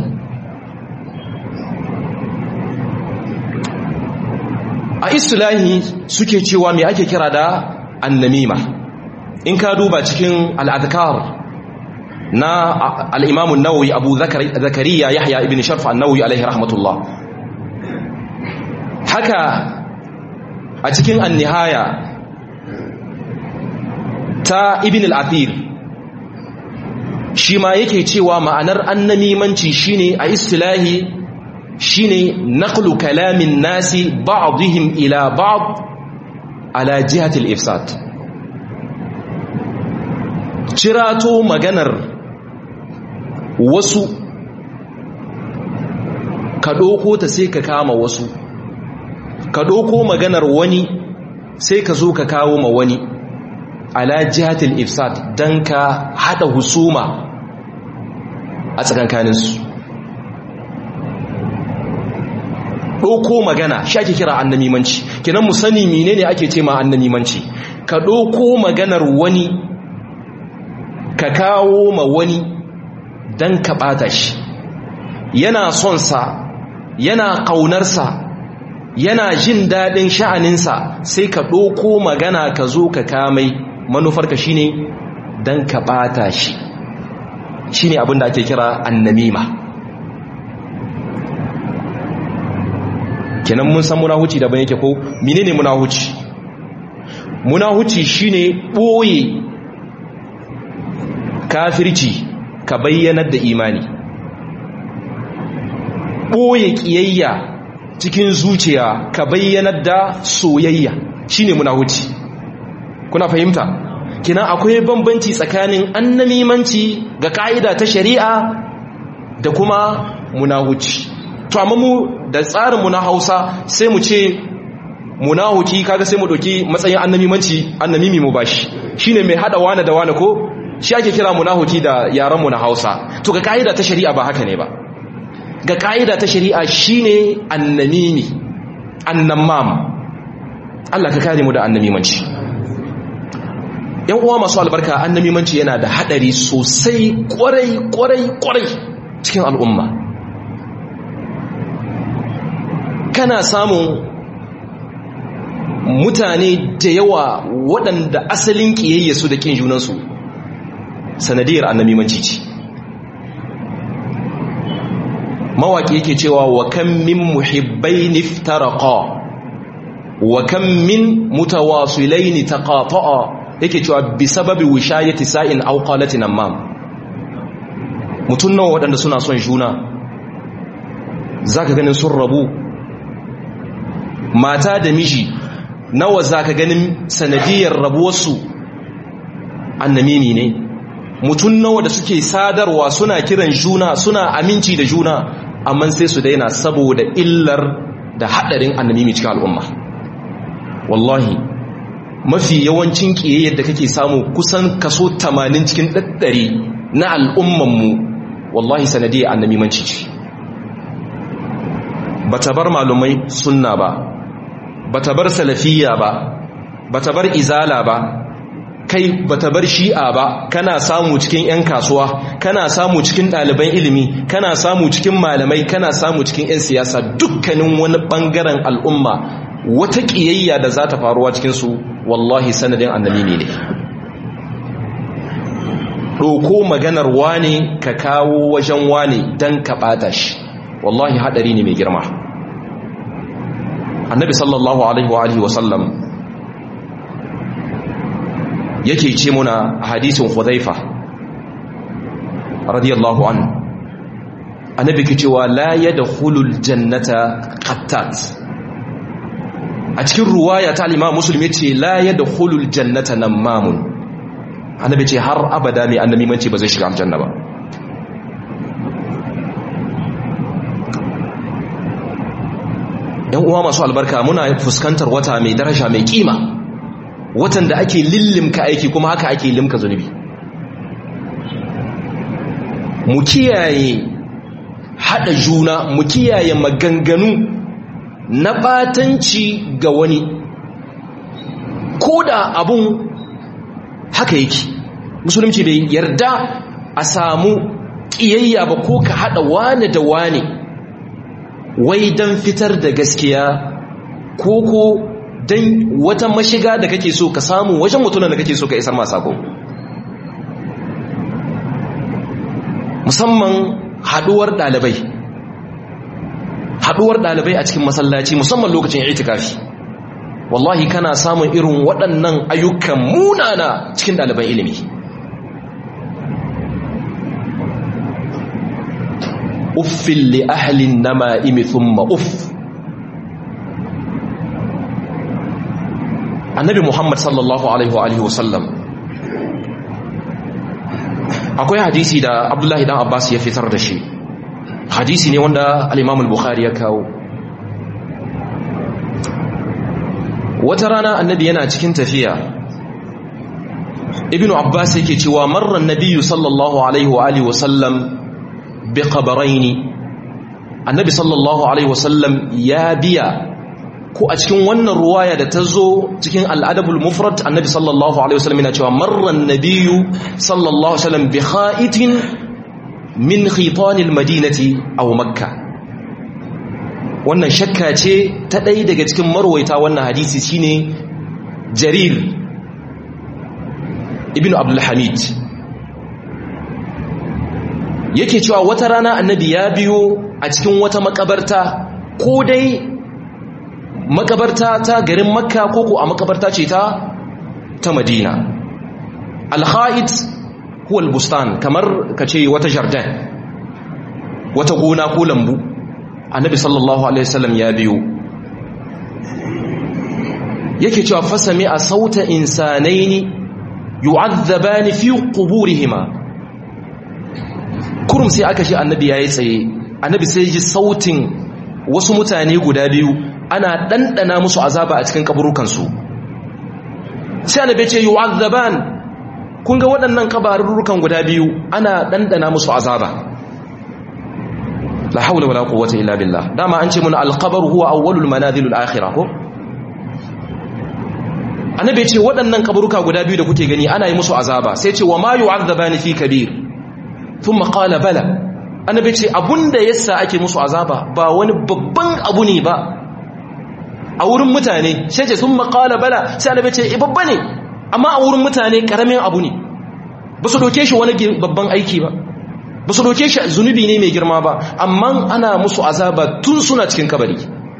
S2: A istilahi suke cewa me ake kira da annamima. In ka duba cikin al'adkar na al'imamun Nawawi Abu Zakariya Yahya ibn Sharf an-Nawawi alaihi rahmatullah, haka a cikin an-nihaya ta Ibn al-Athir shi ma yake cewa ma'anar annamimanci shine a istilahi shine naqlu kalamin nasi ba'dihim ila ba'd ala jihati al-ifsad. Cirato maganar wasu ka doko ta sai ka kama wasu, ka doko maganar wani sai ka zo ka kawo ma wani ala jihatil ifsad dan ka hada husuma a tsakankaninsu. Doko magana shi ake kira annamimanci. Kenan mu sani menene ake ce ma annamimanci. Ka doko maganar wani ka kawo ma wani dan ka bata shi. Yana son sa, yana kaunarsa, yana jin dadin sha'aninsa, sai ka doko magana ka zo ka kamai, manufarka shine dan ka bata shi. Shine abin da ake kira annamima. Kenan mun san munahuci daban yake ko menene munahuci? Munahuci shine boye kafirci ka bayyanar da imani, boye kiyayya cikin zuciya ka bayyanar da soyayya, shine munahuci. Kuna fahimta? Kenan akwai bambanci tsakanin annamimanci ga ka'ida ta shari'a da kuma munahuci. To amma mu da tsarinmu na Hausa sai mu ce munahuki, kaga sai mu doki matsayin annamimanci, annamimi mu bashi shine mai hada wani da wani ko shi ake kira munahuki da yaranmu na Hausa. To ga kaida ta shari'a ba haka ne ba. Ga kaida ta shari'a shine annamimi, annamam. Allah ka kare mu da annamimanci. Yan uwa masu albarka, annamimanci yana da hadari sosai, kwarai kwarai kwarai cikin al'umma. Kana samun mutane da yawa waɗanda asalin ƙiyayya su da ƙin junansu sanadiyar annamimanci ce. Mawaƙi yake cewa wa kan min muhibbain iftaraqa wa kan min mutawasilain taqata'a, yake cewa bi sababi wishayati sa'in aw qalatin amam. Mutun nawa waɗanda suna son juna zaka ganin sun rabu. Mata da miji nawa zaka ganin sanadiyar rabuwarsu annamimi ne, mutum nawa da suke sadarwa suna kiran juna suna aminci da juna amma sai su daina saboda illar da hadarin annamimi cikin al'umma. Wallahi mafi yawancin kiyayyar da kake samu kusan kaso tamanin cikin ɗaɗɗari na al'ummanmu wallahi sanadiyar annamimanci ce. Bata bar malumai sunna ba, bata bar salafiyya ba, bata bar izala ba, kai bata bar shi'a ba. Kana samu cikin 'yan kasuwa, kana samu cikin ɗaliban ilimi, kana samu cikin malamai, kana samu cikin 'yan siyasa. Dukkanin wani ɓangaren al'umma wata ƙiyayya da za ta faruwa cikinsu wallahi sanadin annamimi ne. ɗauko maganar wane ka kawo wajen wane don ka ɓata shi, wallahi haɗari ne mai girma. Annabi sallallahu alaihi wa sallam yake ce muna a hadisin Hudhaifa radiyallahu anhu, annabi ke cewa la yadkhulul jannata qattat. A cikin ruwaya ta al-Imam Muslim yace la yadkhulul jannata namamun. Annabi ce har abada mai annamimanci ba zai shiga aljanna ba. Yan uwa masu albarka, muna fuskantar wata mai daraja mai kima, watan da ake lillimka aiki kuma haka ake limka zunubi. Mu kiyaye hada juna, mu kiyaye maganganu na batanci ga wani, ko da abun haka yake. Musulunci bai yarda a samu kiyayya ba ko ka hada wane da wane wai dan fitar da gaskiya ko ko dan wata mashiga da kake so ka samu wajen mutunan da kake so ka isar masa ko. Musamman haduwar dalibai haduwar dalibai a cikin masallaci, musamman lokacin itikafi, wallahi kana samun irin waɗannan ayyukan munana cikin ɗaliban ilimi. Uffin li ahlin nama'imi thumma uff. Annabi Muhammad sallallahu alaihi wa alihi wasallam, akwai hadisi da Abdullahi dan Abbas ya fitar da shi. Hadisi ne wanda al-Imam al-Bukhari ya kawo. Wata rana annabi yana cikin tafiya, Ibn Abbas yake cewa marra an-nabiyyu sallallahu alaihi wa alihi wasallam bi qabrayn. Annabi sallallahu alaihi wasallam ya biya, ko a cikin wannan ruwaya da ta zo cikin al-Adabul Mufrad, annabi sallallahu alaihi wasallam yana cewa marra an-nabiyyu sallallahu alaihi wasallam bi kha'itin min khitanil madinati aw makkah. Wannan shakka ce ta ɗaya daga cikin marwaita wannan hadisi, shine Jarir ibn Abdul Hamid. Yake cewa wata rana annabi ya biyo a cikin wata makabarta, ko dai makabarta ta garin Makka ko ko a makabarta ce ta ta Madina. Al-Kha'it huwa al-bustan, kamar kace wata jardin, wata gona ko lambu. Annabi sallallahu alaihi wasallam ya biyo, yake cewa fasami a sauta insanaini yu'azzabani fi quburihima. Kurum sai aka shi annabi yayi tsaye, annabi sai ji sautin wasu mutane guda biyu ana dandana musu azaba a cikin kaburukan su. Sai annabi ce yu'azzaban, kun ga waɗannan kabarurukan guda biyu ana dandana musu azaba. La haula wala quwwata illa billah. Dama an ce mun al-qabr huwa awwalul manazilul akhirah ko. Annabi ce waɗannan kaburuka guda biyu da kuke gani ana yi musu azaba, sai ce wa ma yu'adzabani fi kabir. Thumma qala bala. Annabi ce abunda yasa ake musu azaba ba wani babban abu ne ba a wurin mutane, sai ce thumma qala bala, sai annabi ce babba ne, amma a wurin mutane karamin abu ne, ba su doke shi wani babban aiki ba, ba su doke shi zunubi ne mai girma ba, amma ana musu azaba tun suna cikin kabari.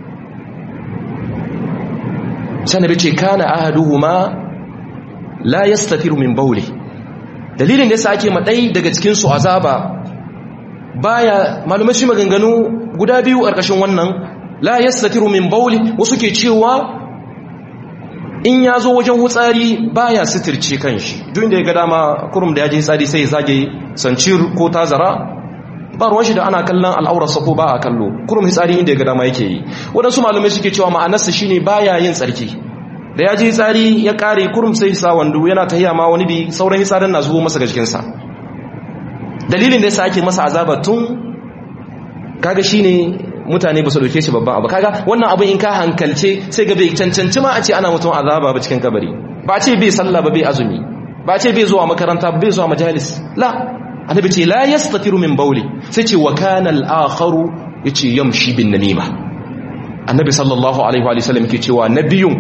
S2: Sannan ce kana ahaduhuma la yastatiru min bawli. Dalilin da yasa ake madai daga cikin su azaba baya, malumai shi maganganu guda biyu ƙarƙashin wannan la yastatiru min bawli. Wasu ke cewa in ya zo wajen hutsari baya sitirce kanshi duk inda ya ga dama kurum da ya je hutsari sai ya zage sancir ko tazara ba ruwan shi da ana kallon al'aurarsa ko ba a kallo kurum hutsari inda ya ga dama yake yi. waɗansu malamai suke cewa ma'anarsa shine baya yin tsarki da ya je hutsari ya kare kurum sai sa wando yana tahiya ma wani bi sauran hutsarin na zuwa masa ga jikinsa. dalilin da yasa ake masa azaba tun kaga shine mutane ba su dauke shi babban abu. kaga wannan abin in ka hankalce sai ga bai cancanci ma a ce ana mutum azaba ba cikin kabari. ba ce bai sallah ba bai azumi ba ce bai zuwa makaranta ba bai zuwa majalis la annabi ce la yastatiru min bawli sai ce wa kana al-akharu yace yamshi bin namima. annabi sallallahu alaihi wa sallam yake cewa nabiyun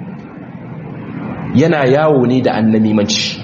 S2: yana yawo ne da annamimanci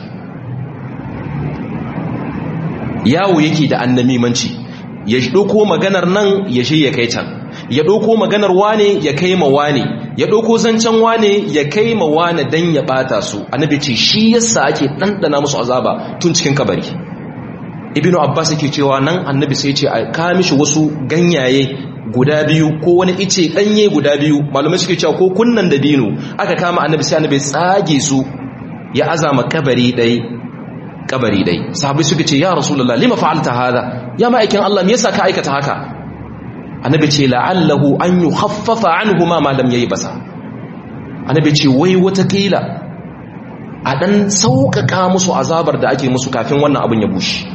S2: yawo yake da annamimanci ya ɗauko maganar nan ya shi ya kai can ya ɗauko maganar wane ya kai ma wane ya ɗauko zancen wane ya kai ma wane don ya ɓata su. annabi ce shi yasa ake ɗanɗana musu azaba tun cikin kabari. ibnu abbas yake cewa nan annabi sai ce a ka mishi wasu ganyaye guda biyu ko wani ice ɗanye guda biyu malamai suke cewa ko kunnan da dino aka kama annabi sai annabi tsage su ya azama kabari ɗai kabari dai. sahabbai suka ce ya rasulullah lima fa'alta hada ya ma'aikin Allah me yasa ka aikata haka. annabi ce la'allahu an yukhaffafa anhuma ma lam yaybasa. annabi ce wai wata kila a dan sauƙaƙa musu azabar da ake musu kafin wannan abin ya bushe.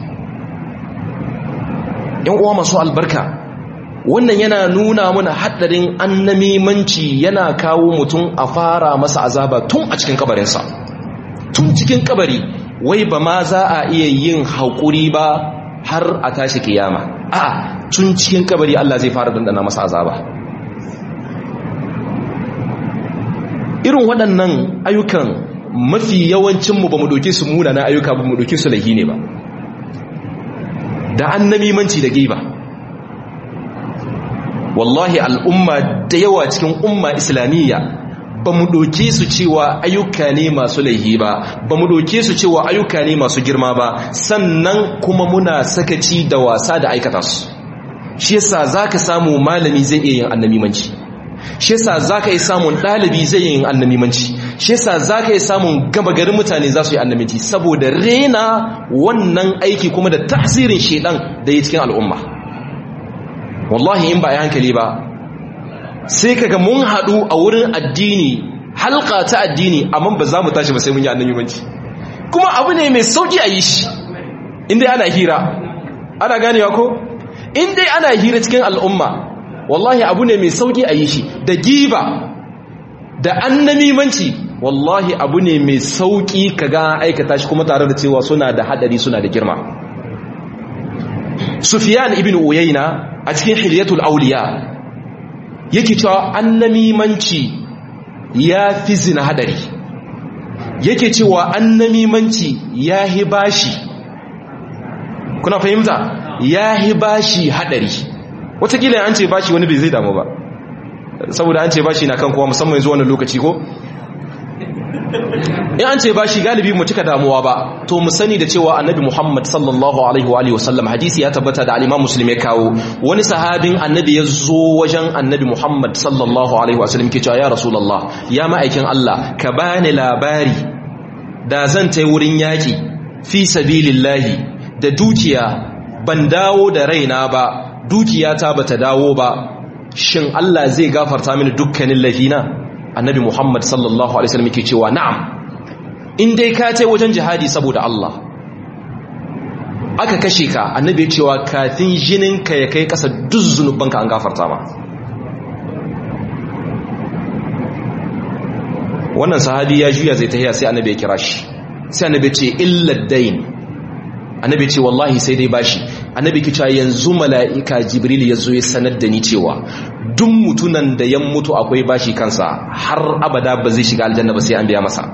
S2: yan uwa masu albarka wannan yana nuna mana haddarin annamimanci yana kawo mutum a fara masa azaba tun a cikin kabarinsa tun cikin kabari. wai ba ma za a iya yin haƙuri ba har a tashi kiyama a tun cikin kabari Allah zai fara dandana masa azaba. irin waɗannan ayyukan mafi yawancinmu ba mu ɗauke su munana ayyuka ba mu ɗauke su laifi ne ba da annamimanci da giba. wallahi al'umma da yawa cikin umma islamiyya ba mu ɗauke su cewa ayyuka ne masu laihi ba ba mu ɗauke su cewa ayyuka ne masu girma ba sannan kuma muna sakaci da wasa da aikata su. shi yasa zaka samu malami zai iya yin annamimanci shi yasa zaka yi samun ɗalibi zai iya yin annamimanci shi yasa zaka yi samun gaba garin mutane za su yi annamimanci saboda rena wannan aiki kuma da tasirin shedan da ya cikin al'umma. wallahi in ba a yi hankali ba sai kaga mun haɗu a wurin addini halka ta addini amma ba za mu tashi ba sai mun yi annabimanci kuma abu ne mai sauki a yi shi inda ana hira ana ganewa ko inda ana hira cikin al'umma wallahi abu ne mai sauki a yi shi. da giba da annabimanci wallahi abu ne mai sauki kaga aikata shi kuma tare da cewa suna da hadari suna da girma. Sufyan ibn Uyayna a cikin Hilyatul Awliya yake cewa annamimanci ya fi zina hadari yake cewa annamimanci ya hi bashi kuna fahimta ya hi bashi hadari. watakila an ce bashi wani bai zai damu ba saboda an ce bashi na kan kowa musamman yanzu wannan lokaci ko in an ce bashi galibi mu cika damuwa ba to mu sani da cewa annabi Muhammad sallallahu alaihi wa alihi wasallam hadisi ya tabbata da al-Imam Muslim ya kawo wani sahabin annabi ya zo wajen annabi Muhammad sallallahu alaihi wa sallam ke cewa ya rasulullah ya ma'aikin Allah ka bani labari da zan tai wurin yaki fi sabilillahi da dukiya ban dawo da raina ba dukiyata bata dawo ba shin Allah zai gafarta mini dukkanin laifina. annabi Muhammad sallallahu alaihi wasallam yake cewa na'am in dai ka tai wajen jihadi saboda Allah aka kashe ka annabi ya cewa kafin jinin ka ya kai kasa duk zunubanka an gafarta ma. wannan sahabi ya juya zai tahiya sai annabi ya kira shi sai annabi ya ce illa dain annabi ya ce wallahi sai dai bashi. annabi ke cewa yanzu mala'ika jibril ya zo ya sanar da ni cewa duk mutunan da ya mutu akwai bashi kansa har abada ba zai shiga aljanna ba sai an biya masa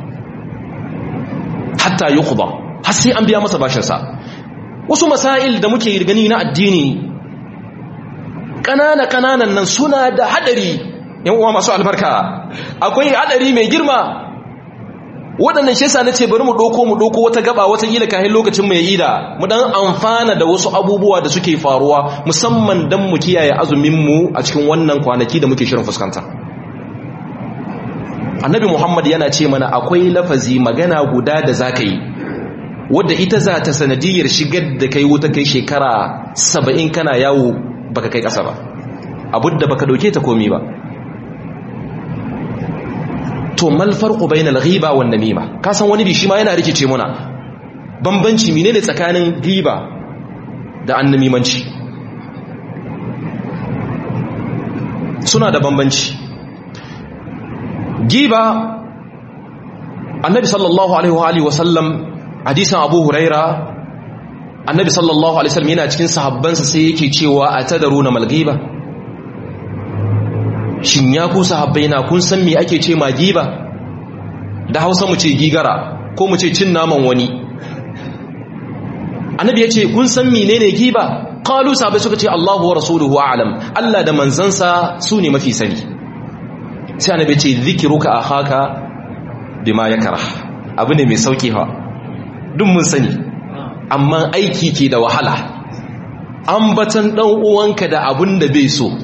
S2: hatta yuqda har sai an biya masa bashinsa. wasu masail da muke gani na addini kanana kananan nan suna da hadari yan uwa masu albarka akwai hadari mai girma waɗannan shi yasa nace bari mu doko mu doko wata gaba wata kila kai lokacin mu ya ida mu dan amfana da wasu abubuwa da suke faruwa musamman dan mu kiyaye azumin mu a cikin wannan kwanaki da muke shirin fuskanta. annabi Muhammad yana ce mana akwai lafazi magana guda da za ka yi wadda ita za ta sanadiyar shigar da kai wuta kai shekara saba'in kana yawo baka kai ƙasa ba abudda baka dauke ta komi ba. To mal farqu bainal ghiba wan namima, ka san wani bi shi ma yana rikice muna bambanci menene tsakanin ghiba da annamimanci. Suna da bambanci. Ghiba annabi sallallahu alaihi wa alihi wasallam hadisin Abu Huraira annabi sallallahu alaihi wasallam yana cikin sahabbansa sai yake cewa atadaruna mal ghiba, shin ya ku sahabbai na kun san me ake ce ma giba? Da Hausa mu ce gigara ko mu ce cin naman wani. Annabi ya ce kun san menene giba? Qalu sahabbai suka ce Allahu wa rasuluhu a'lam, Allah da manzansa su ne mafi sani. Sai annabi ya ce zikruka akhaka bima yakrah, abu ne mai sauki fa duk mun sani, amma aiki ke da wahala. Ambatan dan uwanka da abun da bai so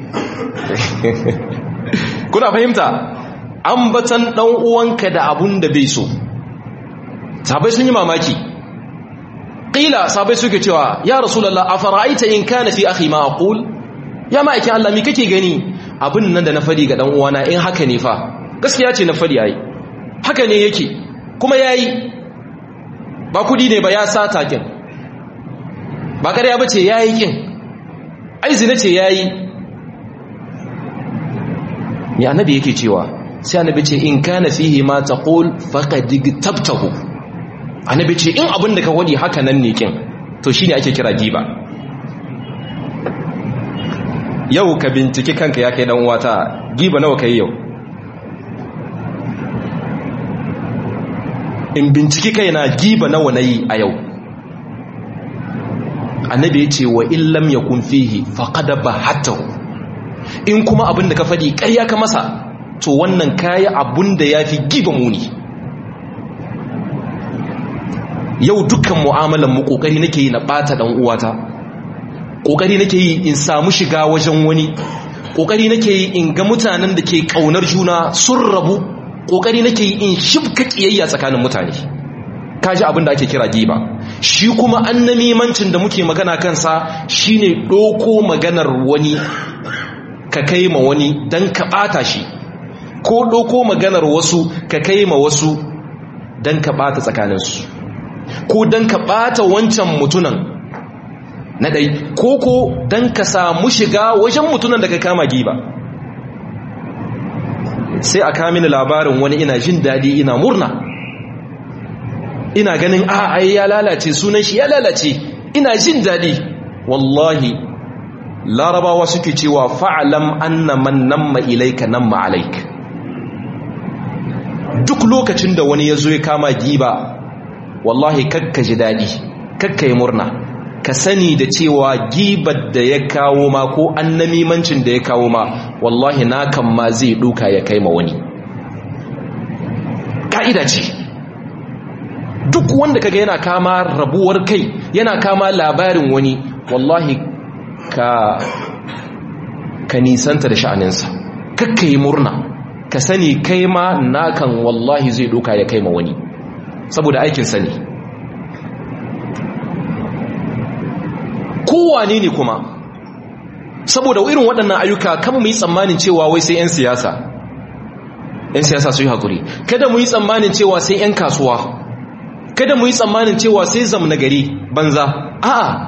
S2: kuna fahimta, ambatan dan uwanka da abun da bai so. Sahabbai sun yi mamaki. Qila sahabbai suke cewa ya rasulullah afara'aita in kana fi akhi ma aqul, ya ma'aiki Allah me kake gani abun nan da na fadi ga dan uwana in haka ne fa gaskiya ce na fadi yayi haka ne yake kuma yayi ba kudi ne ba ya sata kin ba kariya bace yayi kin ai zina ce yayi. Me annabi yake cewa? Sai annabi ce in kana fihi ma taqul faqad tabtahu, annabi ce in abin da ka wadi haka nan ne kin to shine ake kira giba. Yau ka bincike kanka ya kai dan uwata, giba nawa kai yau? In bincike kaina giba nawa nayi a yau? Annabi ya ce wa illam yakun fihi faqad bahatahu, in kuma abin da ka faɗi ƙarya ka masa to wannan kayi abin da ya fi giba muni. Yau dukkan mu'amalan mu ƙoƙari nake yi na ɓata ɗan uwata, ƙoƙari nake yi in samu shiga wajen wani, ƙoƙari nake yi in ga mutanen da ke ƙaunar juna sun rabu, ƙoƙari nake yi in shibka ƙiyayya tsakanin mutane. Kaji abin da ake kira giba. Shi kuma annamimancin da muke magana kansa shine ɗoko maganar wani ka kai ma wani don ka ɓata shi, ko ɗauko maganar wasu ka kai ma wasu don ka ɓata tsakaninsu, ko don ka ɓata wancan mutunan na ɗai, ko ko don ka samu shiga wajen mutunan da ka kama giba. Sai a kamini labarin wani ina jin daɗi ina murna, ina ganin a ai ya lalace, sunan shi ya lalace, ina jin daɗi. Wallahi larabawa suke cewa fa'alam anna man namma ilaika namma alaik. Duk lokacin da wani ya zo ya kama giba, wallahi kakka ji daɗi, kakka yi murna, ka sani da cewa gibar da ya kawo ma ko annamimancin da ya kawo ma, wallahi na kan ma zai duka ya kai ma wani. Ka'ida ce, duk wanda kaga yana kama rabuwar kai, yana kama labarin wani, wallahi ka ka nisanta da sha'aninsa, kakka yi murna, ka sani kai ma nakan wallahi zai doka ya kai ma wani, saboda aikin sani. Kowane ne kuma, saboda irin waɗannan ayyuka kan mu yi tsammanin cewa wai sai 'yan siyasa 'yan siyasa su yi haƙuri, kada mu yi tsammanin cewa sai 'yan kasuwa, kada mu yi tsammanin cewa sai zamna gari banza. A'a,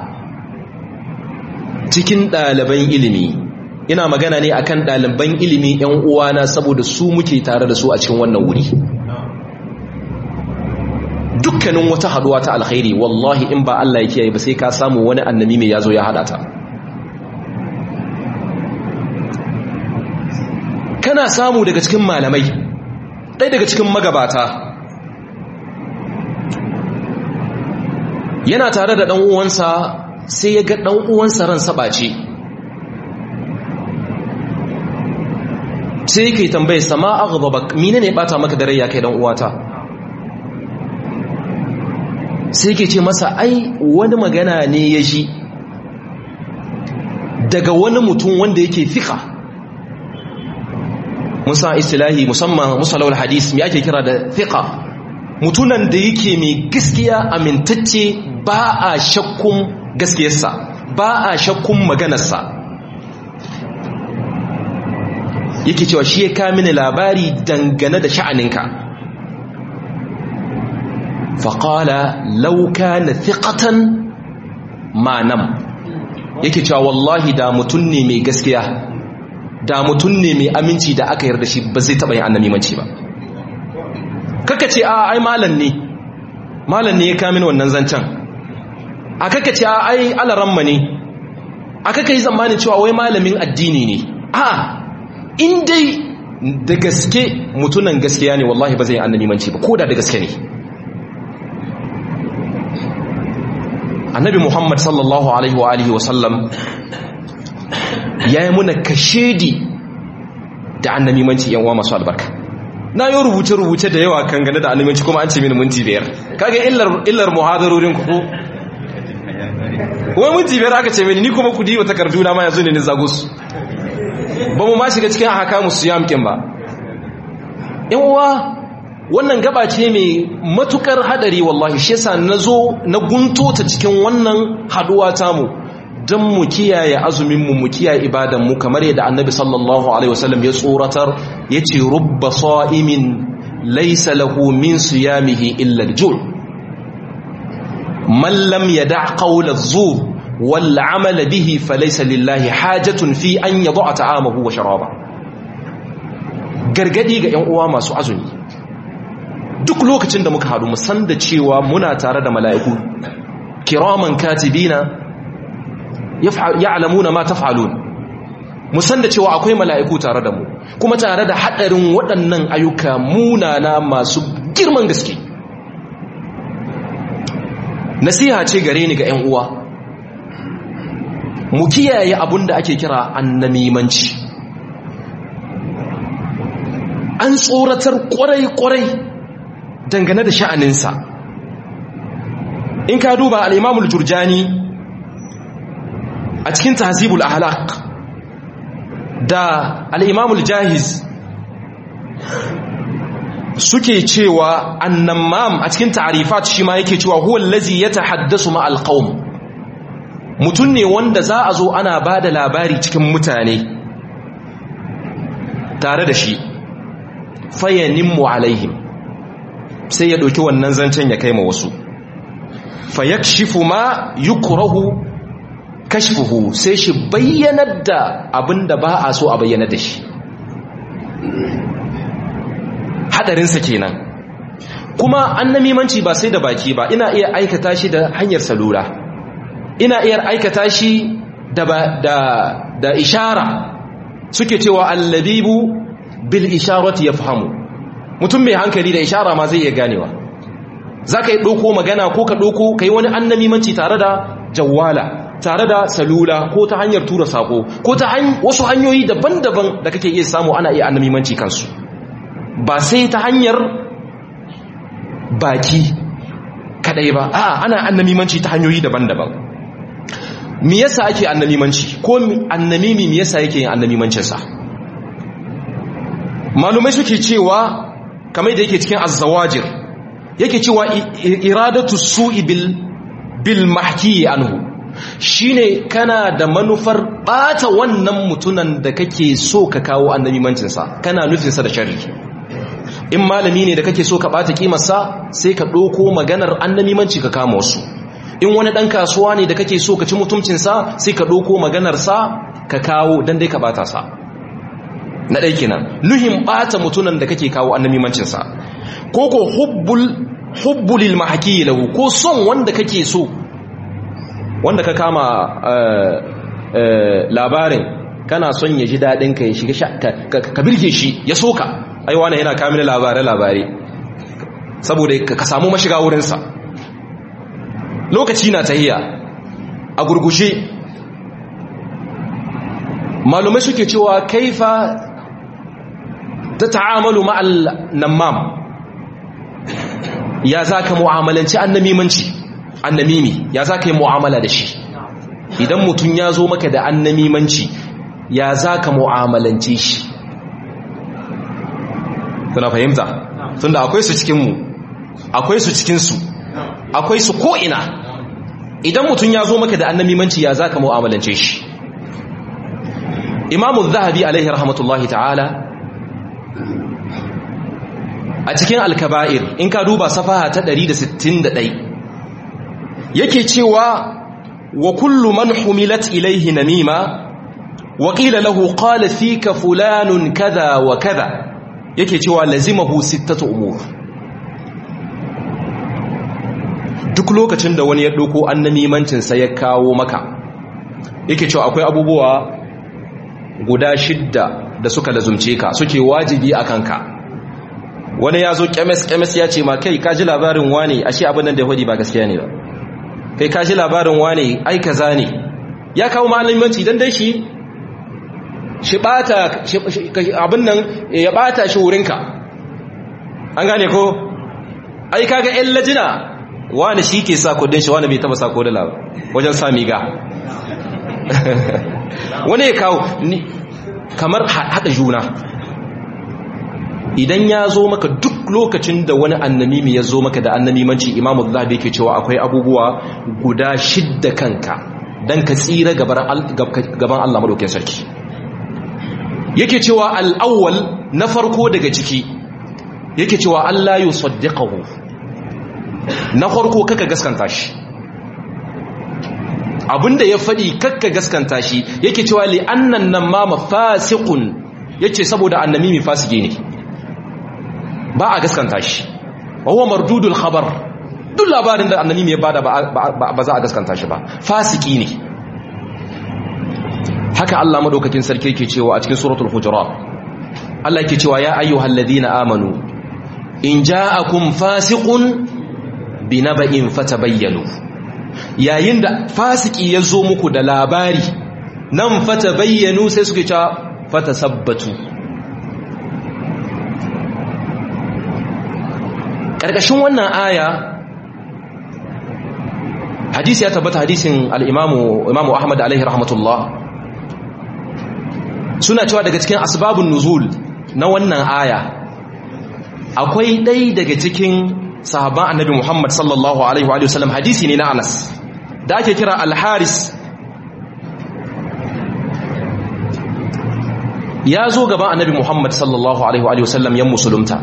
S2: cikin ɗaliban ilimi, ina magana ne akan ɗaliban ilimi ‘yan uwana, saboda su muke tare da su a cikin wannan wuri. Dukkanin wata haduwa ta alkhairi, wallahi in ba Allah ya kiyaye ba sai ka samu wani annabi mai yazo ya hada ta. Kana samu daga cikin malamai, ɗaya daga cikin magabata yana tare da ɗan uwansa, sai ya ga ɗan uwansa ran saɓace, sai yake tambaye sama aghdabak, mine ne bata maka dare ya kai ɗan uwata? Sai yake ce masa ai wani magana ne ya ji daga wani mutum wanda yake fika, musa istilahi musamman musalawul hadis me ake kira da thiqa, mutunan da yake mai gaskiya amintacce, ba a shakkun gaskiyarsa, ba a shakkun maganarsa. Yake cewa shi ya ka mini labari dangane da sha'aninka. Faƙala lauka na thiqatan ma nam, yake cewa wallahi da mutum ne mai gaskiya, da mutum ne mai aminci da aka yarda shi ba zai taɓa yin annamimanci ba. Kaka ce a ai malan ne, malan ne ya kamin wannan zancen, a kaka ce a ai alaramma ne, a kaka yi zamanin cewa wai malamin addini ne. A in dai da gaske mutunan gaskiya ne wallahi ba zai yi annamimanci ba, ko da da gaske ne. Annabi Muhammad sallallahu alaihi wa alihi wa sallam ya yi muna kashedi da annamimanci yan uwa masu albarka. Na yi rubuce-rubuce da yawa kan gane da annamimanci kuma an ce mini minti biyar. Kage illar illar muhadarorin ku ko wai minti biyar aka ce mini, ni kuma ku diba takarduna ma yanzu ne ni zagus. Ba mu ma shiga cikin ahkamu siyam kin ba. Yan uwa wannan gaba ce mai matukar hadari wallahi, shi yasa nazo na gunto ta cikin wannan haduwa tamu dan mu kiyaye azumin mu mu kiyaye ibadan mu, kamar yadda annabi sallallahu alaihi wasallam ya tsoratar, yace rubba sa'imin laysa lahu min siyamihi illa al-jul, man lam yada' qawla az-zur wal 'amala bihi falaysa lillahi hajatun fi an yada'a ta'amahu wa sharaba. Gargadi ga ƴan uwa masu azumi, duk lokacin da muka haɗu mu san da cewa muna tare da mala'iku kiraman katibina ya'lamuna ma taf'alun, mu san da cewa akwai mala'iku tare da mu, kuma tare da hadarin waɗannan ayyuka munana masu girman gaske. Nasiha ce gare ni ga ƴan uwa, mu kiyaye abin da ake kira annamimanci. An tsoratar kwarai-kwarai dangane da sha'aninsa. In ka duba al-Imam al-Jurjani a cikin Tahzibul Ahlaq da al-Imam al-Jahiz suke cewa annamam a cikin ta'rifat shi ma yake cewa huwa allazi yatahaddasu ma al-qaum, mutun ne wanda za a zo ana bada labari cikin mutane tare da shi, fayanimmu alaihim, sai ya ɗauki wannan zancen ya kai ma wasu, fayakshifu ma yukrahu kashfuhu, sai shi bayyanar da abin da ba a so a bayyanar da shi. Hadarinsa kenan. Kuma annamimanci ba sai da baki ba, ina iya aikata shi da hanyar salula, ina iya aikata shi da da da ishara. Suke cewa allabibu bil isharati yafhamu, mutum mai hankali da ishara ma zai iya ganewa. Za ka yi ɗauko magana ko ka ɗauko ka yi wani annamimanci tare da jawwala, tare da salula, ko ta hanyar tura sako, ko ta wasu hanyoyi daban-daban da kake iya samu ana iya annamimanci kansu, ba sai ta hanyar baki kadai ba, a ana annamimanci ta hanyoyi daban-daban. Me yasa ake annamimanci, ko annamimi me yasa yake yin annamimancinsa? Malumai suke cewa, kamar da yake cikin az-zawajir, yake cewa iradatu su'i bil bil mahki anhu, shine kana da manufar bata wannan mutunan da kake so ka kawo annamimancin sa, kana nufin sa da sharri. In malami ne da kake so ka bata kimar sa, sai ka dauko maganar annamimanci ka kama wasu. In wani dan kasuwa ne da kake so ka ci mutuncin sa, sai ka dauko maganar sa ka kawo dan dai ka bata sa. Na ɗai kenan, nuhin ɓata mutunan da kake kawo annamimancinsa, ko ko hubbul hubbulil mahaki lahu, ko son wanda kake so, wanda ka kama labarin kana son ya ji daɗin ka ya shiga ka birge shi ya soka, ai wani yana kamar labare-labare saboda ka samu mashiga wurinsa. Lokaci na tahiya a gurgushe, malumai suke cewa kaifa ta ta'amalu ma'al namam, ya za ka mu'amalanci annamimanci, annamimi ya za ka yi mu'amala da shi. Idan mutum ya zo maka da annamimanci, ya za ka mu'amalance shi. kuna fahimta tunda akwai su cikin mu akwai su cikin su akwai su ko ina idan mutun ya zo maka da annamimanci ya zaka mu'amalance shi Imam Az-Zahabi alaihi rahmatullahi ta'ala a cikin al-kaba'ir in ka duba safaha ta ɗari da sittin da ɗaya yake cewa wa kullu man humilat ilayhi namima wa qila lahu qala fika fulanun kaza wa kaza yake cewa lazimahu sittatu umur duk lokacin da wani ya dauko annamimancin sa ya kawo maka yake cewa akwai abubuwa guda shidda da suka lazumce ka suke wajibi akan ka wani ya zo kemes kemes ya ce ma kai ka ji labarin wani ashe abin nan da ya hodi ba gaskiya ne ba kai ka ji labarin wani ai kaza ne ya kawo malamanci dan dai shi shi bata abin nan ya bata shi wurinka an gane ko ai kaga ƴan lajina wani shi ke sa kudin shi wani bai taba sa kodala wajen sami ga wani ya kawo kamar haɗa juna idan ya zo maka duk lokacin da wani annamimi ya zo maka da annamimanci Imam Zahabi yake cewa akwai abubuwa guda shidda kanka dan ka tsira gaban Allah madaukakin sarki yake cewa al-awwal na farko daga ciki yake cewa Allah yusaddiqahu na farko kaka gaskanta shi abinda ya faɗi kaka gaskanta shi yake cewa li annan nan ma mafasiqun yace saboda annamimi fasiki ne ba a gaskanta shi wa mardudul khabar duk labarin da annamimi ya bada ba za a gaskanta shi ba fasiki ne haka Allah madaukakin sarki yake cewa a cikin suratul hujurat Allah yake cewa ya ayyuhalladhina amanu in ja'akum fasiqun binaba'in fatabayyanu yayin da fasiki ya zo muku da labari nan fatabayyanu sai suke cewa fatasabbatu karkashin wannan aya hadisi ya tabbata hadisin al-imamu imamu Ahmad alaihi rahmatullah suna cewa daga cikin asbabun nuzul na wannan aya akwai dai daga cikin sahaban annabi Muhammad sallallahu alaihi wa sallam hadisi ne na Anas da ake kira al-Haris ya zo gaban annabi Muhammad sallallahu alaihi wa sallam yan musulunta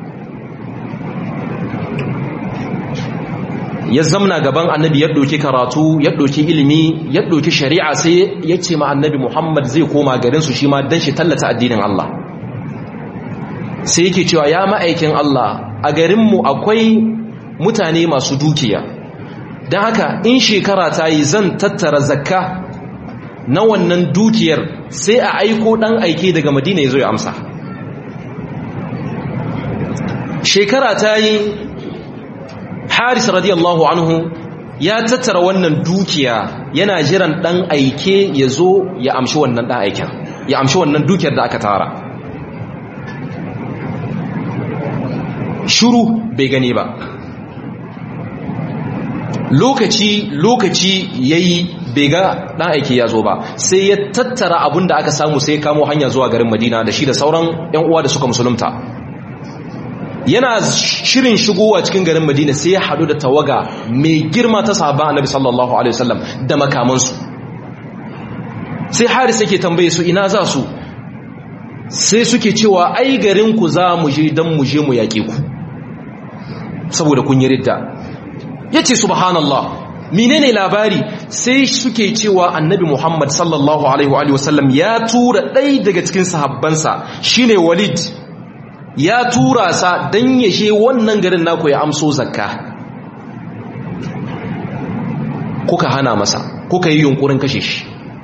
S2: ya zamna gaban annabi ya doki karatu ya doki ilimi ya doki shari'a sai ya ce ma annabi Muhammad zai koma garin su shi ma dan shi tallata addinin Allah sai yake cewa ya ma'aikin Allah a garin mu akwai mutane masu dukiya dan haka in shekara ta yi zan tattara zakka na wannan dukiyar sai a aiko dan aike daga Madina yazo ya amsa shekara ta yi Haris radiyallahu anhu ya tattara wannan dukiya yana jiran dan aike ya zo ya amshi wannan dan aiken ya amshi wannan dukiyar da aka tara shuru bai gani ba lokaci lokaci yayi bai ga dan aike ya zo ba sai ya tattara abin da aka samu sai ya kamo hanya zuwa garin Madina da shi da sauran ƴan uwa da suka musulunta yana shirin shigowa cikin garin Madina sai ya hadu da tawaga mai girma ta sahabban Annabi sallallahu alaihi wasallam da makamansu sai Haris yake tambaye su ina za su sai suke cewa ai garin ku za mu je dan mu je mu yake ku saboda kun yi ridda yace subhanallah menene labari sai suke cewa Annabi Muhammad sallallahu alaihi wasallam ya tura ɗaya daga cikin sahabbansa shine Walid ya tura sa don ya she wannan garin naku ya amso zakka kuka hana masa kuka yi yunkurin kashe shi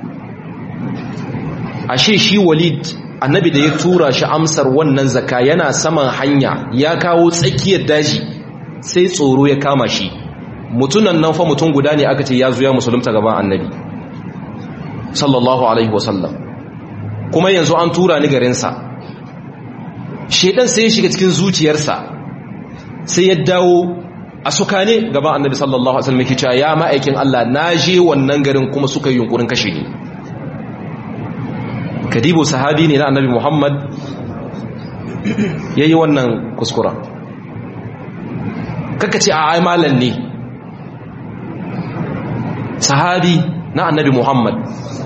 S2: ashe shi Walid annabi da ya tura shi amsar wannan zakka yana saman hanya ya kawo tsakiyar daji sai tsoro ya kama shi mutunan nan fa mutun guda ne aka ce ya zo ya musulunta gaban annabi sallallahu alaihi wasallam kuma yanzu an tura ni garinsa shedan sai ya shiga cikin zuciyarsa sai ya dawo a sukane gaban annabi sallallahu alaihi wasallam yake cewa ya ma'aikin Allah naje wannan garin kuma suka yi yunkurin kashe ni kadibo sahabi ne na annabi Muhammad yayi wannan kuskura kaka ce a ai malan ne sahabi na annabi Muhammad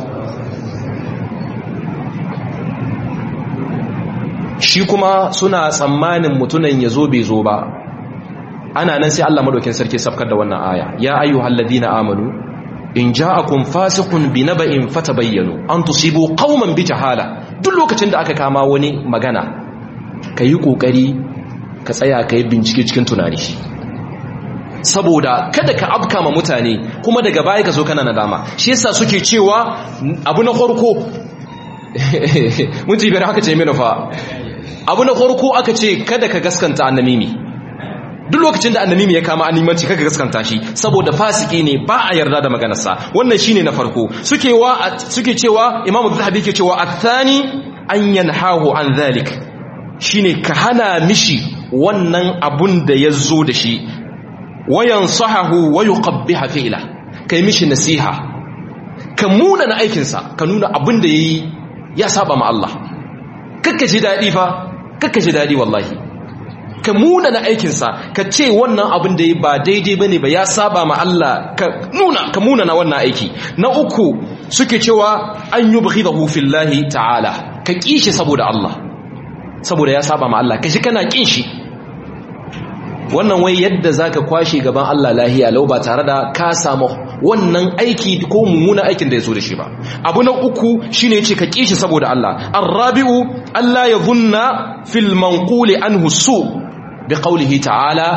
S2: shi kuma suna tsammanin mutunan ya zo bai zo ba ana nan sai Allah madaukin sarki safkar da wannan aya ya ayyuhal ladina amanu in ja'akum fasiqun binaba'in fatabayyanu an tusibu qauman bijahala duk lokacin da aka kama wani magana kai kokari ka tsaya kai bincike cikin tunani saboda kada ka abka ma mutane kuma daga baya ka zo kana nadama shi yasa suke cewa abu na farko mun ji bai haka ce mena fa abu na farko aka ce kada ka gaskanta annamimi duk lokacin da annamimi ya kama annimanci kaga gaskanta shi saboda fasiki ne ba a yarda da maganarsa wannan shine na farko suke wa suke cewa Imam Az-Zahabi ke cewa athani an yanhahu an zalik shine ka hana mishi wannan abun da yazo da shi wayan sahahu wa yuqabbiha fi'la kai mishi nasiha ka muna na aikin sa ka nuna abun da yayi ya saba ma Allah kakka ji dadi fa kakka ji dadi wallahi ka muna na aikinsa ka ce wannan abin da ya ba daidai ba ne ba ya saba ma Allah ka nuna ka muna na wannan aiki na uku suke cewa an yi bughidahu fillahi ta'ala ka kishi saboda Allah saboda ya saba ma Allah ka shi kana kin shi wannan wai yadda zaka kwashe gaban Allah lahiya lau ba tare da ka samu wannan aiki ko mummuna aikin da ya zo da shi ba abu na uku shine yace ka kishi saboda Allah arrabi'u alla yadhunna fil manquli anhu su بقوله تعالى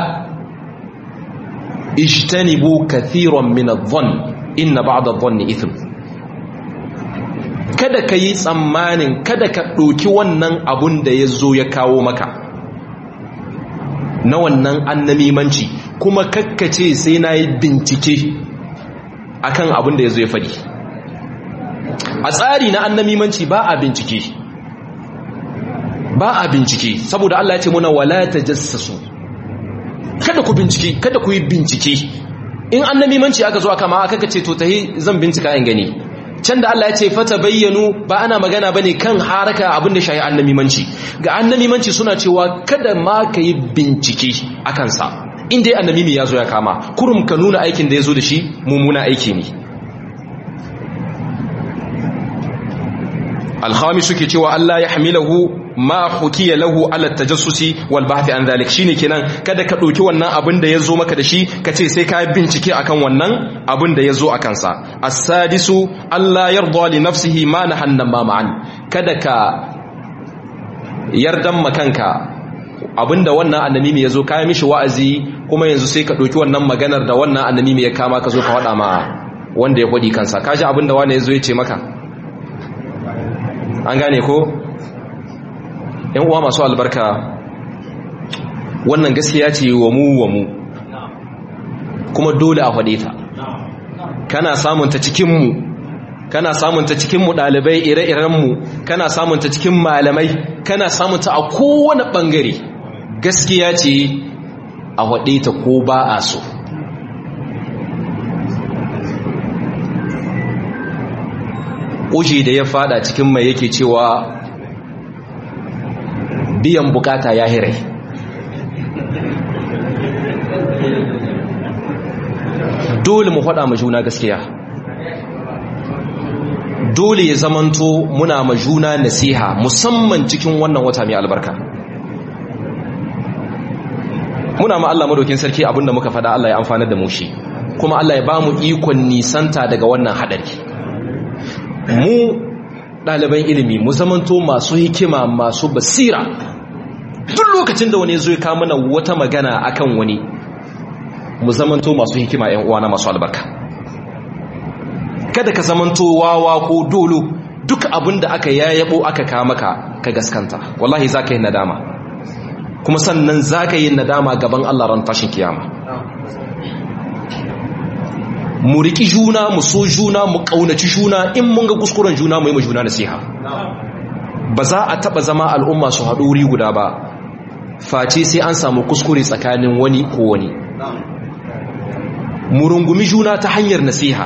S2: اجتنبوا كثيرا من الظن إن بعض الظن إثم kada ka yi tsammanin kada ka ɗauki wannan abun da ya zo ya kawo maka na wannan annamimanci kuma kakkace sai na yi bincike akan abun da ya zo ya faɗi a tsari na annamimanci ba a bincike ba a bincike saboda Allah ya ce muna wala tajassasu kada ku bincike kada ku yi bincike in annamimanci aka zo aka ma aka ce to tahi zan bincika in gani can da Allah ya ce fata bayyanu ba ana magana bane kan haraka abin da shayi annamimanci ga annamimanci suna cewa kada ma ka yi bincike akan sa in dai annamimi ya zo ya kama kurum ka nuna aikin da ya zo da shi mummuna aiki ne alkhami suke cewa Allah ya hamilahu ma hukiya lahu ala tajassusi wal bahth an zalik shine kenan kada ka dauki wannan abin da yazo maka da shi kace sai ka bincike akan wannan abin da yazo akan sa as-sadisu Allah yarda li nafsihi ma nahanna ma ma'an kada ka yardan makanka abinda wannan annamimi yazo kai mishi wa'azi kuma yanzu sai ka dauki wannan maganar da wannan annamimi ya kama ka zo ka wada ma wanda ya fadi kansa kaji abinda wani yazo ya ce maka an gane ko yan uwa masu albarka wannan gaskiya ce wa mu wa mu kuma dole a faɗe ta kana samun ta cikin mu kana samun ta cikin mu dalibai ire-iren mu kana samun ta cikin malamai kana samun ta a kowane bangare gaskiya ce a faɗe ta ko ba a so uji da ya fada cikin mai yake cewa biyan bukata ya hirai dole mu faɗa ma juna gaskiya dole ya zamanto muna ma juna nasiha musamman cikin wannan wata mai albarka muna ma Allah madaukin sarki abinda muka faɗa Allah ya amfanar da mu shi kuma Allah ya bamu ikon nisanta daga wannan hadari mu ɗaliban ilimi mu zamanto masu hikima masu basira duk lokacin da wani zo ya kawo mana wata magana akan wani mu zamanto masu hikima ƴan uwana masu albarka kada ka zamanto wawa ko dolo duk abin da aka yayabo aka kawo maka ka gaskanta wallahi zaka yi nadama kuma sannan zaka yi nadama gaban Allah ran tashin kiyama mu riki juna mu so juna mu kaunaci juna in mun ga kuskuren juna mu yi ma juna nasiha ba za a taba zama al'umma su haɗu wuri guda ba face sai an samu kuskure tsakanin wani ko wani mu rungumi juna ta hanyar nasiha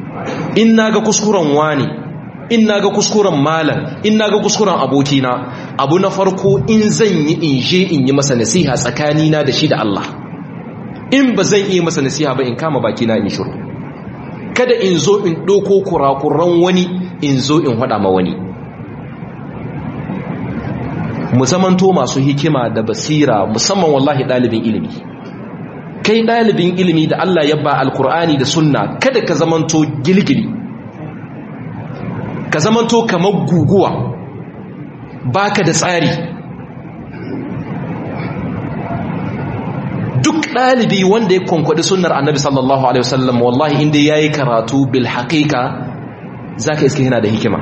S2: in naga kuskuren wani in naga kuskuren malam in naga kuskuren abokina abu na farko in zan yi in je in yi masa nasiha tsakanina da shi da Allah, in ba zan iya masa nasiha ba in kama bakina in shiru, kada in zo in ɗauko kurakuran wani in zo in haɗa ma wani. Mu zamanto masu hikima da basira, musamman wallahi ɗalibin ilimi. Kai ɗalibin ilimi da Allah ya ba alkur'ani da sunna, kada ka zamanto gilgili, ka zamanto kamar guguwa, baka da tsari. Duk ɗalibi wanda ya kwankwadi sunnar annabi sallallahu alaihi wasallam, wallahi inda ya yi karatu bil haƙiƙa za ka iske yana da hikima.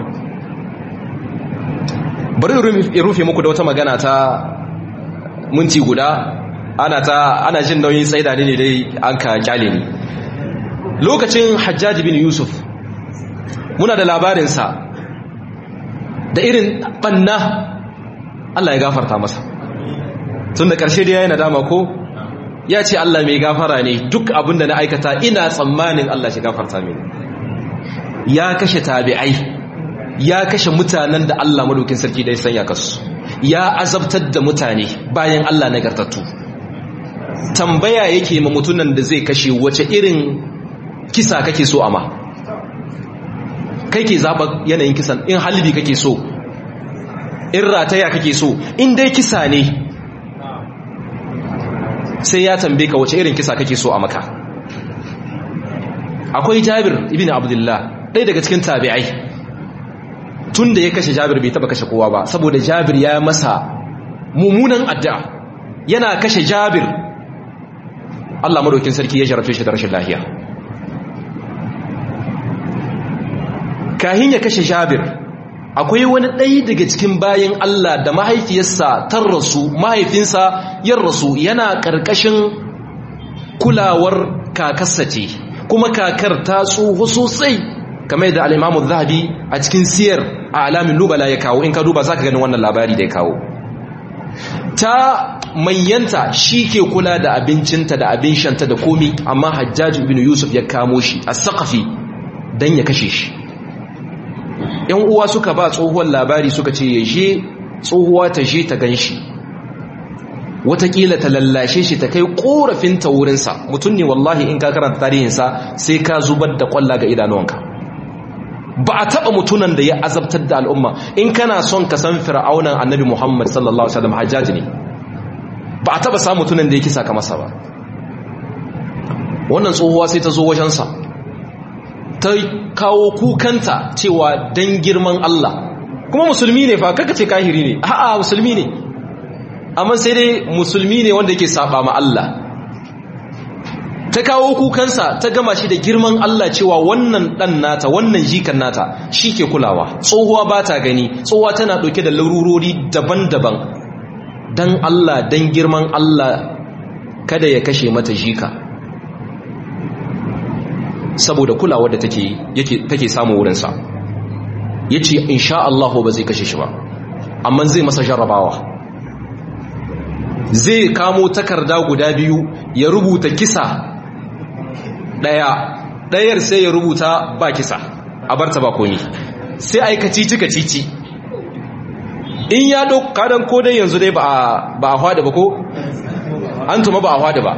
S2: Bari in rufe muku da wata magana ta minti guda, ana ta ana jin nauyin tsaida ne dai an ka kyale ni. Lokacin Hajjaj bin Yusuf muna da labarinsa da irin banna, Allah ya gafarta masa, tun da ƙarshe da ya yi nadama ko ya ce Allah mai gafara ne, duk abin da na aikata ina tsammanin Allah shi gafarta mini. Ya kashe tabi'ai, ya kashe mutanen da Allah madaukin sarki da ya sanya kasu, ya azabtar da mutane bayan Allah nagartattu. Tambaya yake ma mutunan da zai kashe wace irin kisa kake so ama, kai ke zaɓa yanayin kisan, in halibi kake so, in rataya kake so, in dai kisa ne sai ya tambaye ka wace irin kisa kake so a maka. Akwai Jabir ibn Abdullah, ɗaya daga cikin tabi'ai, tun da ya kashe Jabir bai taba kashe kowa ba, saboda Jabir ya masa mummunan addu'a. Yana kashe Jabir, Allah madaukin sarki ya jarafe shi da rashin lafiya. Kahin ya kashe Jabir, akwai wani ɗaya daga cikin bayin Allah da mahaifiyarsa tar rasu, mahaifinsa yan rasu, yana ƙarƙashin kulawar kakarsa ce, kuma kakar ta tsoho sosai, kamar da al-Imam az-Zahabi a cikin Siyar a Alamin Nubala ya kawo. In ka duba zaka gani wannan labari da ya kawo. Ta manyanta, shi ke kula da abincinta da abin shanta da komi, amma Hajjaj ibn Yusuf ya kamo shi a Saqafi dan ya kashe shi. Yan uwa suka ba tsohuwar labari, suka ce ya je, tsohuwa ta je ta ganshi, watakila ta lallashe shi, ta kai korafinta wurinsa. Mutum ne wallahi in ka karanta tarihinsa sai ka zubar da kwalla ga idanuwanka. Ba a taɓa mutunan da ya azabtar da al'umma. In kana son ka san fir'aunan annabi Muhammad sallallahu alaihi wasallam, Hajjaj ne. Ba a taɓa samun mutunan da ya kisa ka masa ba. Wannan tsohuwa sai ta zo wajensa, ta kawo kukanta cewa dan girman Allah, kuma musulmi ne fa, kaka ce kahiri ne, a'a musulmi ne, amma sai dai musulmi ne wanda yake saba ma Allah. Ta kawo kukansa, ta gama shi da girman Allah cewa wannan dan nata, wannan jikan nata shi ke kulawa. Tsohuwa ba ta gani, tsohuwa tana ɗauke da larurori daban-daban. Dan Allah, dan girman Allah, kada ya kashe mata jika, saboda kulawar da take yake take samu wurinsa. Yace insha Allah ba zai kashe shi ba, amma zai masa jarrabawa. Zai kamo takarda guda biyu ya rubuta kisa daya, dayar sai ya rubuta ba kisa, a barta ba komi, sai aika cici ka cici. In ya dau kadan ko dai yanzu dai ba ba a hwada ba ko an tuma ba a hwada ba,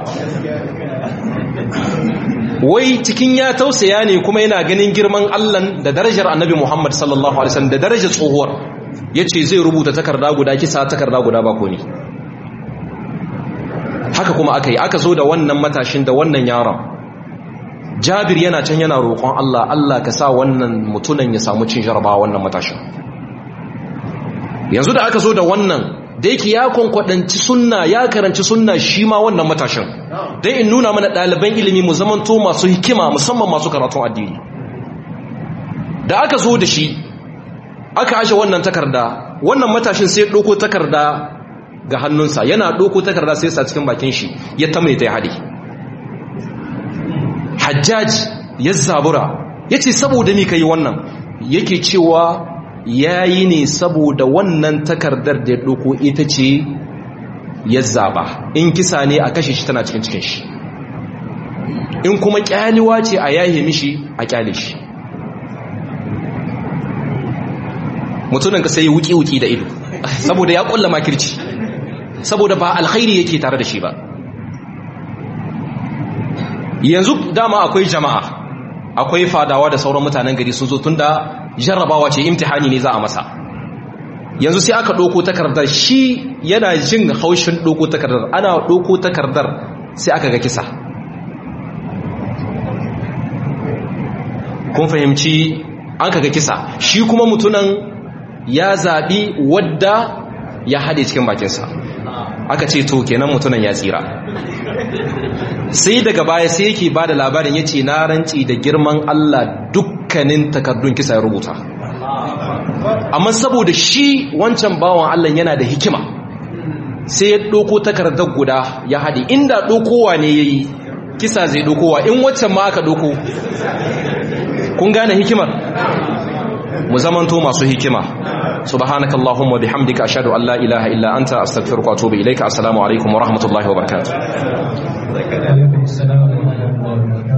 S2: wai cikin ya tausaya ne kuma yana ganin girman Allah da darajar Annabi Muhammad sallallahu alaihi wasallam da darajar tsohuwar, yace zai rubuta takarda guda kisa, takarda guda ba komi. Haka kuma aka yi, aka zo da wannan matashin da wannan yaron. Jabir yana can yana roƙon Allah, Allah ka sa wannan mutunan ya samu cin jarabawa wannan matashin. Yanzu da aka zo da wannan, da yake ya kwankwadanci sunna, ya karanci sunna shi ma wannan matashin, dai in nuna mana ɗaliban ilimi mu zamanto masu hikima, musamman masu karatun addini. Da aka zo da shi, aka ashe wannan takarda, wannan matashin sai ɗauko takarda ga hannunsa, yana ɗauko takarda sai sa cikin bakin shi, ya tamaita ya haɗe. Hajjaj ya zabura, ya ce saboda mi ka yi wannan, yake cewa ya yi ne saboda wannan takardar da ya ɗauko ita ce ya zaba, in kisa ne a kashe shi tana cikin cikin shi, in kuma ƙyaliwa ce a yahe mishi a ƙyale shi. Mutunan ka sai wuki-wuki da ido, saboda ya kulla makirci, saboda ba alkhairi yake tare da shi ba. Yanzu dama akwai jama'a, akwai fadawa da sauran mutanen gari sun zo tunda jarrabawa ce, imtihani ne za a masa. Yanzu sai aka ɗauko takardar, shi yana jin haushin ɗauko takardar, ana ɗauko takardar sai aka ga kisa. Kun fahimci, an kaga kisa, shi kuma mutunan ya zaɓi wadda ya haɗe cikin bakinsa. Aka ce to kenan mutunan ya tsira. Sai daga baya sai yake ba da labarin, ya ce na ranci da girman Allah dukkanin takardun kisa ya rubuta. Amma saboda shi wancan bawan Allah yana da hikima, sai ya ɗauko takardar guda ya haɗe, inda ɗaukowa ne ya yi kisa zai ɗaukowa, in waccan ma aka ɗauko. Kun gane hikimar? Mu zamanto masu hikima. Subhanakallahumma bihamdika ashhadu an la ilaha illa anta astaghfiruka wa atubu ilayka. Assalamu alaikum wa rahmatullahi wa barakatuh.
S1: Alaikum assalam wa rahmatullahi wa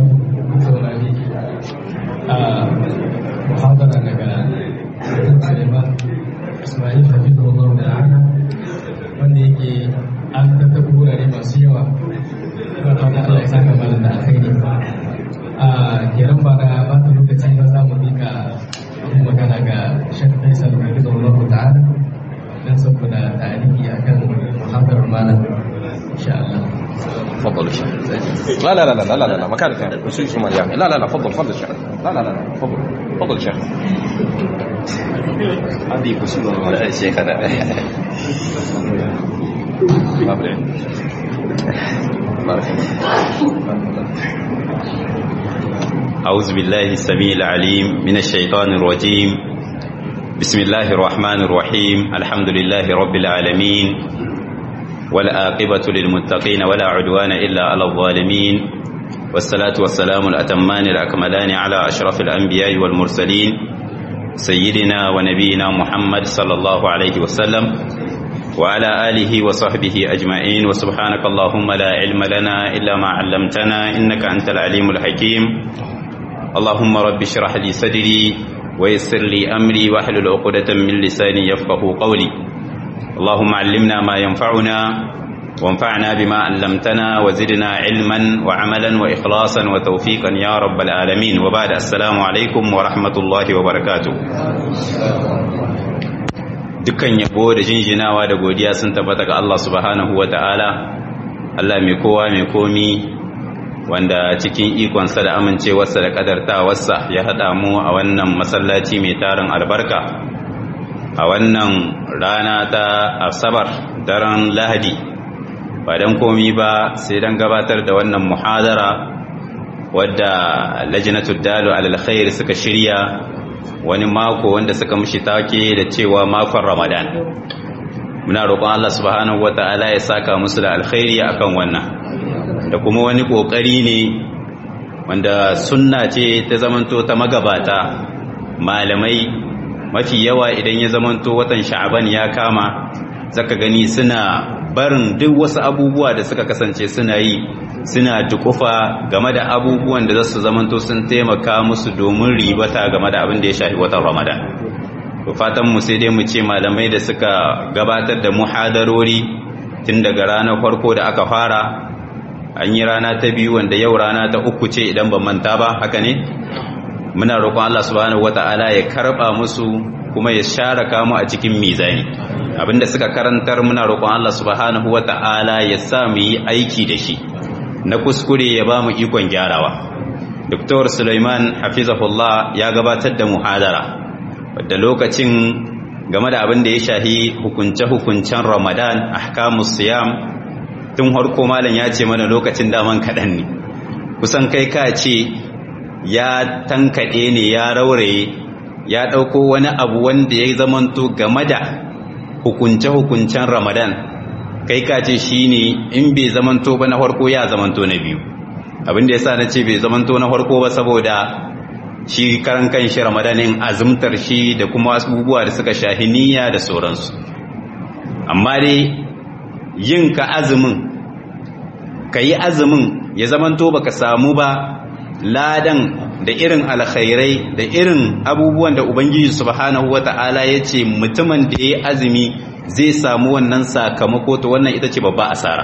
S1: barakatuh. Muhadara daga Sulaiman Ismail Hafizahullah ta'ala, wanda yake an tattaɓa wurare masu yawa. Wanda Allah ya saka malam da alkhairi. a kenan ba da ba ta lokaci ba za mu mika abin magana ga Sheikh Faisal Hafizahullah ta'ala dan saboda tarihi akan muhadarar malam insha Allah.
S2: تفضل يا شيخ. لا لا لا لا لا لا مكانك يعني كرسي شمال يعني. لا لا لا تفضل تفضل يا شيخ. لا لا لا تفضل تفضل يا شيخ. عندي كرسي ولا يا شيخ هذا. ما بدي. بارك الله.
S3: أعوذ بالله السميع العليم من الشيطان الرجيم. بسم الله الرحمن الرحيم. الحمد لله رب العالمين. والعاقبة للمتقين ولا عدوان إلا على الظالمين. والصلاة والسلام الأتمان الأكملان على أشرف الأنبياء والمرسلين سيدنا ونبينا محمد صلى الله عليه وسلم وعلى آله وصحبه أجمعين. وسبحانك اللهم لا علم لنا إلا ما علمتنا إنك أنت العليم الحكيم. اللهم رب اشرح لي صدري ويسر لي أمري واحلل عقدة من لساني يفقه قولي. اللهم علمنا ما ينفعنا وانفعنا بما علمتنا وزدنا علما وعملا وإخلاصا وتوفيقا يا رب العالمين. وبعد السلام عليكم ورحمة الله وبركاته. dukkan yabo da jinjinawa da godiya sun tabbata ga Allah subhanahu wa ta'ala, Allah mai kowa mai komi, wanda cikin ikonsa da amincewarsa da kadartawarsa ya haɗa mu a wannan masallaci mai tarin albarka a wannan rana ta asabar daren lahadi, ba don komi ba sai don gabatar da wannan muhadara wadda lajnatud dalu alal khair suka shirya, wani mako wanda suka mushi take da cewa makon Ramadan. Muna roƙon Allah subhanahu wata'ala ya saka musu da alkhairi akan wannan, da kuma wani kokari ne wanda sunna ce ta zamanto ta magabata malamai. Mafi yawa idan ya zamanto watan Sha'aban ya kama, zaka gani suna barin duk wasu abubuwa da suka kasance suna yi, suna dukufa game da abubuwan da zasu zamanto sun taimaka musu domin ribata game da abin da ya shafi watan Ramadan. To fatan mu sai dai mu ce malamai da suka gabatar da muhadarori tun daga ranar farko da aka fara, an yi rana ta biyu wanda yau rana ta uku ce idan ban manta ba, haka ne? Muna roƙon Allah subhanahu wata'ala ya karɓa musu kuma ya share kamu a cikin mizani. Abinda suka karantar muna roƙon Allah subhanahu wata'ala ya sa mu yi aiki da shi, na kuskure ya ba mu ikon gyarawa. Doktor Sulaiman Hafizahullah ya gabatar da muhadara wadda lokacin game da abin da ya shahi hukunce-hukuncen Ramadan, ahkamus siyam, tun harko malam ya ce mana lokacin daman kaɗan ne, kusan kai ka ce ya tankaɗe ne, ya rauraye, ya ɗauko wani abu wanda ya zamanto game da hukunce-hukuncen Ramadan, kai ka ce shi ne in bai zamanto ba na farko ya zamanto na biyu. Abinda ya sa na ce bai zamanto na farko ba saboda shi karan kan shi Ramadanin azumtar shi da kuma abubuwa da suka shahi niyya da sauransu. Amma dai yin ka azumin, ka yi azumin ya zamanto baka samu ba ladan da irin alkhairai da irin abubuwan da Ubangiji subhanahu wata'ala ya ce mutumin da ya azumi zai samu wannan sakamako to wannan ita ce babba asara.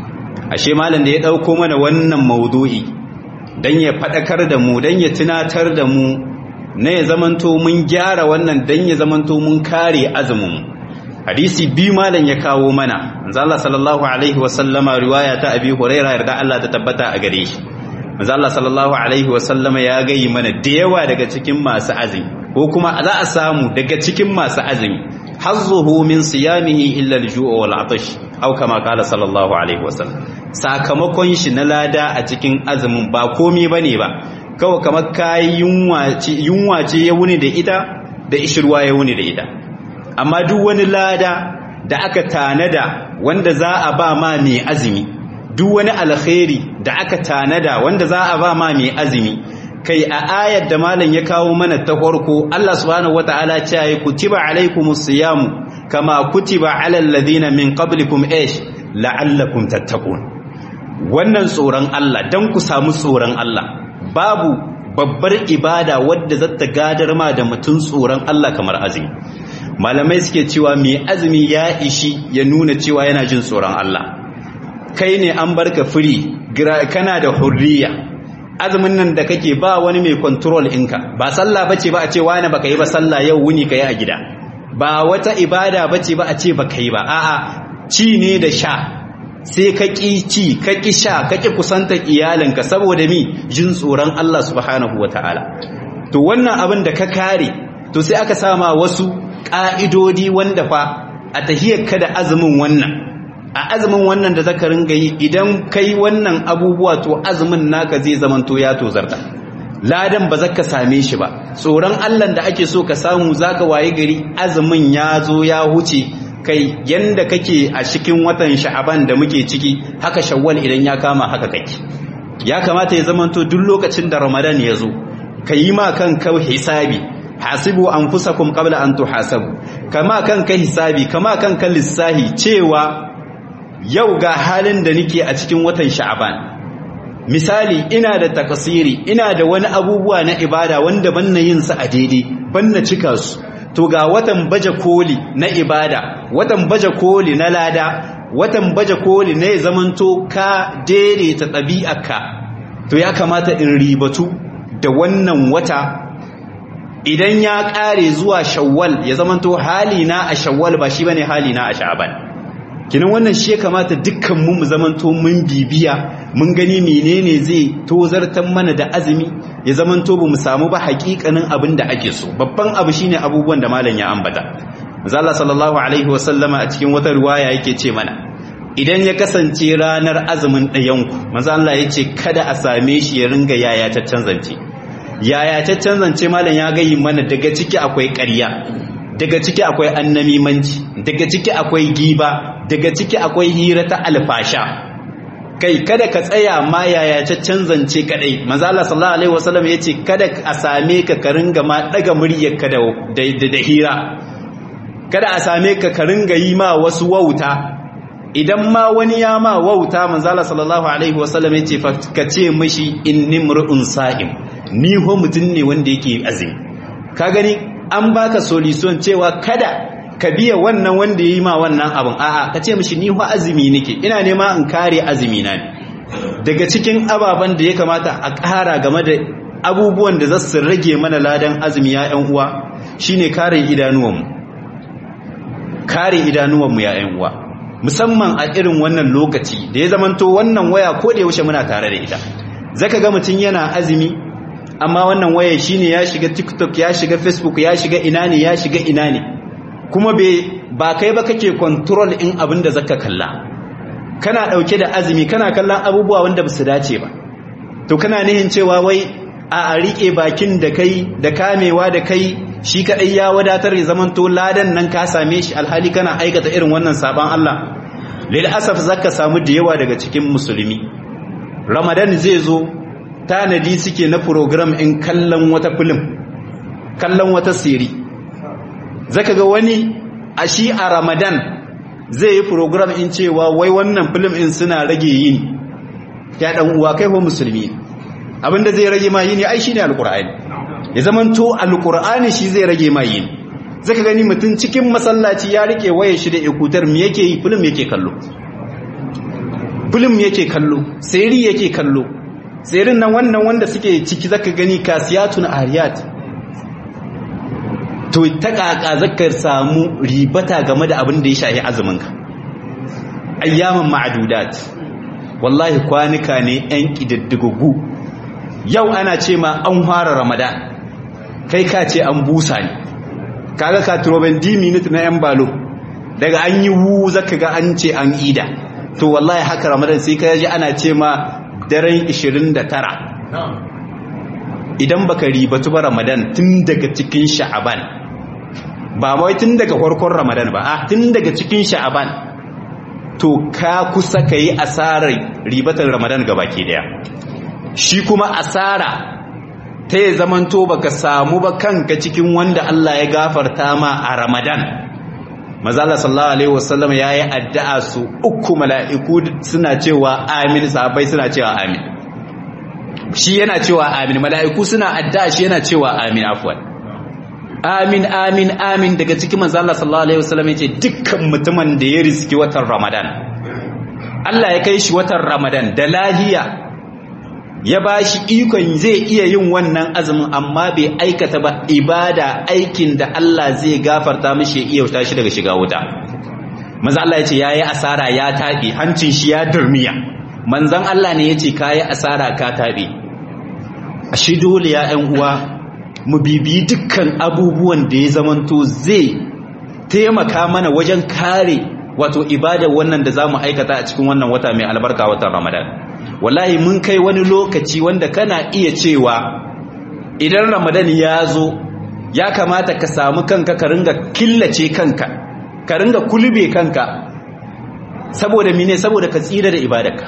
S3: Ashe malam da ya dauko mana wannan maudu'i dan ya fadakar da mu, dan ya tunatar da mu, na ya zamanto mun gyara wannan, dan ya zamanto mun kare azumin. Hadisi biyu malam ya kawo mana. Manzo Allah sallallahu alaihi wasallama, riwaya ta Abi Hurairah yarda Allah ta tabbata a gare shi. Manzo Allah sallallahu alaihi wasallama ya gayi mana da yawa daga cikin masu azumi, ko kuma za a samu daga cikin masu azumi hazzuhu min siyamihi illa al-ju' wal 'atash, aw kama qala sallallahu alaihi wasallam. Sakamakon shi na lada a cikin azumin ba komai bane ba, kawai kamar kai yunwa ce yunwa ce ya wuni da ita, da ishirwa ya wuni da ita. Amma duk wani lada da aka tanada wanda za a ba ma mai azumi, duk wani alkhairi da aka tanada wanda za a ba ma mai azumi, kai a ayar da malam ya kawo mana ta farko, Allah subhanahu wataala ce ya kutiba alaikumus siyamu kama kutiba alal ladina min qablikum ish la'allakum tattaqun. Wannan tsoron Allah, dan ku samu tsoron Allah, babu babbar ibada wadda zata gadar ma da mutun tsoron Allah kamar azumi. Malamai suke cewa mai azumi ya ishi ya nuna cewa yana jin tsoron Allah. Kai ne an barka free, kana da hurriya. Azumin nan da kake ba wani mai control ɗinka, ba sallah bace ba a ce wani baka yi ba sallah yau wuni kai a gida, ba wata ibada bace ba a ce baka yi ba, a'a ci ne da sha, sai ka ƙi ci ka ƙi sha ka ƙi kusanta iyalinka saboda mi jin tsoron Allah subhanahu wataala. To wannan abin da ka kare, to sai aka sama wasu ƙa'idodi wanda fa a tahiyyarka da azumin wannan, a azumin wannan da zaka ringa yi, idan kai wannan abubuwa to azumin naka zai zamanto ya tozarta, ladan ba zaka same shi ba. Tsoron Allah da ake so ka samu zaka waye gari azumin ya zo ya huce, kai yanda kake a cikin watan Sha'aban da muke ciki, haka Shawwal idan ya kama haka kake. Ya kamata ya zamanto duk lokacin da Ramadan ya zo ka yi ma kanka hisabi, hasibu anfusakum qabla an tuhasabu, kama kanka hisabi, kama kanka lissahi cewa yau ga halin da nake a cikin watan Sha'aban. Misali ina da takasiri, ina da wani abubuwa na ibada wanda banna yin su a daidai, banna cika su. To ga watan baje koli na ibada, watan baje koli na lada, watan baje koli na zamanto ka daidaita ɗabi'arka. To ya kamata in ribatu da wannan wata. Idan ya ƙare zuwa Shawwal, ya zamanto halina a Shawwal ba shi bane halina a Sha'aban. Kinan wannan shi ya kamata dukkan mu mu zamanto mun bibiya, mun gani menene zai tozartar mana da azumi, ya zamanto ba mu samu ba haƙiƙanin abin da ake so. Babban abu shine abubuwan da malam ya ambata. Manzo Allah sallallahu alaihi wasallama a cikin wata riwaya yake ce mana, idan ya kasance ranar azumin ɗayanku, manzo Allah yace kada a same shi ya ringa yaya ta canzance. Yaya ta canzance malam ya gayi mana, daga ciki akwai ƙarya, daga ciki akwai annamimanci, daga ciki akwai giba, daga ciki akwai hira ta alfasha. Kai kada ka tsaya ma yaya ta canzance kadai. Manzo Allah sallallahu alaihi wasallam yace kada a same ka ka ringa ma daga muryarka da da hira. Kada a same ka ka ringa yi ma wasu wauta. Idan ma wani ya ma wauta, manzo Allah sallallahu alaihi wasallam yace fa ka ce mishi inni mur'un sa'im, ni ho mutun ne wanda yake azumi. Ka gani an baka solution cewa kada ka biya wannan wanda yayi ma wannan abun, a'a ka ce mishi ni ho azumi nake, ina nema in kare azumi na ne. Daga cikin ababan da ya kamata a ƙara game da abubuwan da za su rage mana ladan azumi ya ƴan uwa, shine kare idanuwanmu. Kare idanuwanmu ya ƴan uwa, musamman a irin wannan lokaci da ya zamanto wannan waya ko da yaushe muna tare da ita. Zaka ga mutun yana azumi amma wannan waya shine ya shiga TikTok, ya shiga Facebook, ya shiga ina ne, ya shiga ina ne. Kuma be ba kai ba kake control in abin da zaka kalla. Kana dauke da azumi, kana kallon abubuwa wanda basu dace ba. To kana nihin cewa wai a rike bakin da kai da kamewa da kai shi kadai ya wadatar ya zamanto ladan nan ka same shi, alhali kana aikata irin wannan saban Allah. Lil asaf zaka samu da yawa daga cikin musulmi, Ramadan zai zo tanadi suke na program in kallon wata film, kallon wata siri. Zaka ga wani a shi a Ramadan zai yi program in cewa wai wannan film in suna rage yini. Ya dan uwa kai ho musulmi, abinda zai rage ma yini ai shine alqur'ani. Ya zamanto alqur'ani shi zai rage ma yini. zaka gani mutum cikin masallaci ya rike waye shi da ikutar me yake yi film yake kallo film yake kallo seri yake kallo serin nan wannan wanda suke ciki zaka gani kasiyatun ariyat to ta kaka zakar samu ribata game da abin da ya shafi azumin ka ayyaman ma'dudat wallahi kwanuka ne yan kididdigogu yau ana ce ma an fara ramadan kai ka ce an busa ne kaga ka troben di minute na yan balo daga an yi wu zaka ga an ce an ida to wallahi haka ramadan sai ka ji ana ce ma daren ishirin da tara idan baka ribatu ba ramadan tun daga cikin sha'aban ba wai tun daga farkon ramadan ba a tun daga cikin sha'aban to ka kusa ka yi asarar ribatar ramadan gabaki daya shi kuma asara ta yi zamanto baka samu ba kanka cikin wanda Allah ya gafarta ma a ramadan mazala sallallahu alaihi wasallam ya yi addu'a su uku mala'iku suna cewa amin sahabbai suna cewa amin shi yana cewa amin mala'iku suna addu'a shi yana cewa amin afwan amin amin amin daga cikin mazala sallallahu alaihi wasallam ya ce dukkan mutumin da ya riski watan ramadan Allah ya kai shi watan ramadan da lahiya ya ba shi ikon zai iya yin wannan azumin amma bai aikata ba ibada aikin da Allah zai gafarta mishi ya iya wuta shi daga shiga wuta manzo Allah ya ce yayi asara ya tabi hancin shi ya durmiya manzon Allah ne ya ce kayi asara ka tabi ashi dole ya ƴan uwa mu bibi dukkan abubuwan da ya zamanto zai taimaka mana wajen kare wato ibada wannan da zamu aikata a cikin wannan wata mai albarka watan Ramadan wallahi mun kai wani lokaci wanda kana iya cewa idan Ramadan ya zo ya kamata ka samu kanka ka ringa killace kanka ka ringa kulube kanka saboda mine saboda ka tsira da ibadarka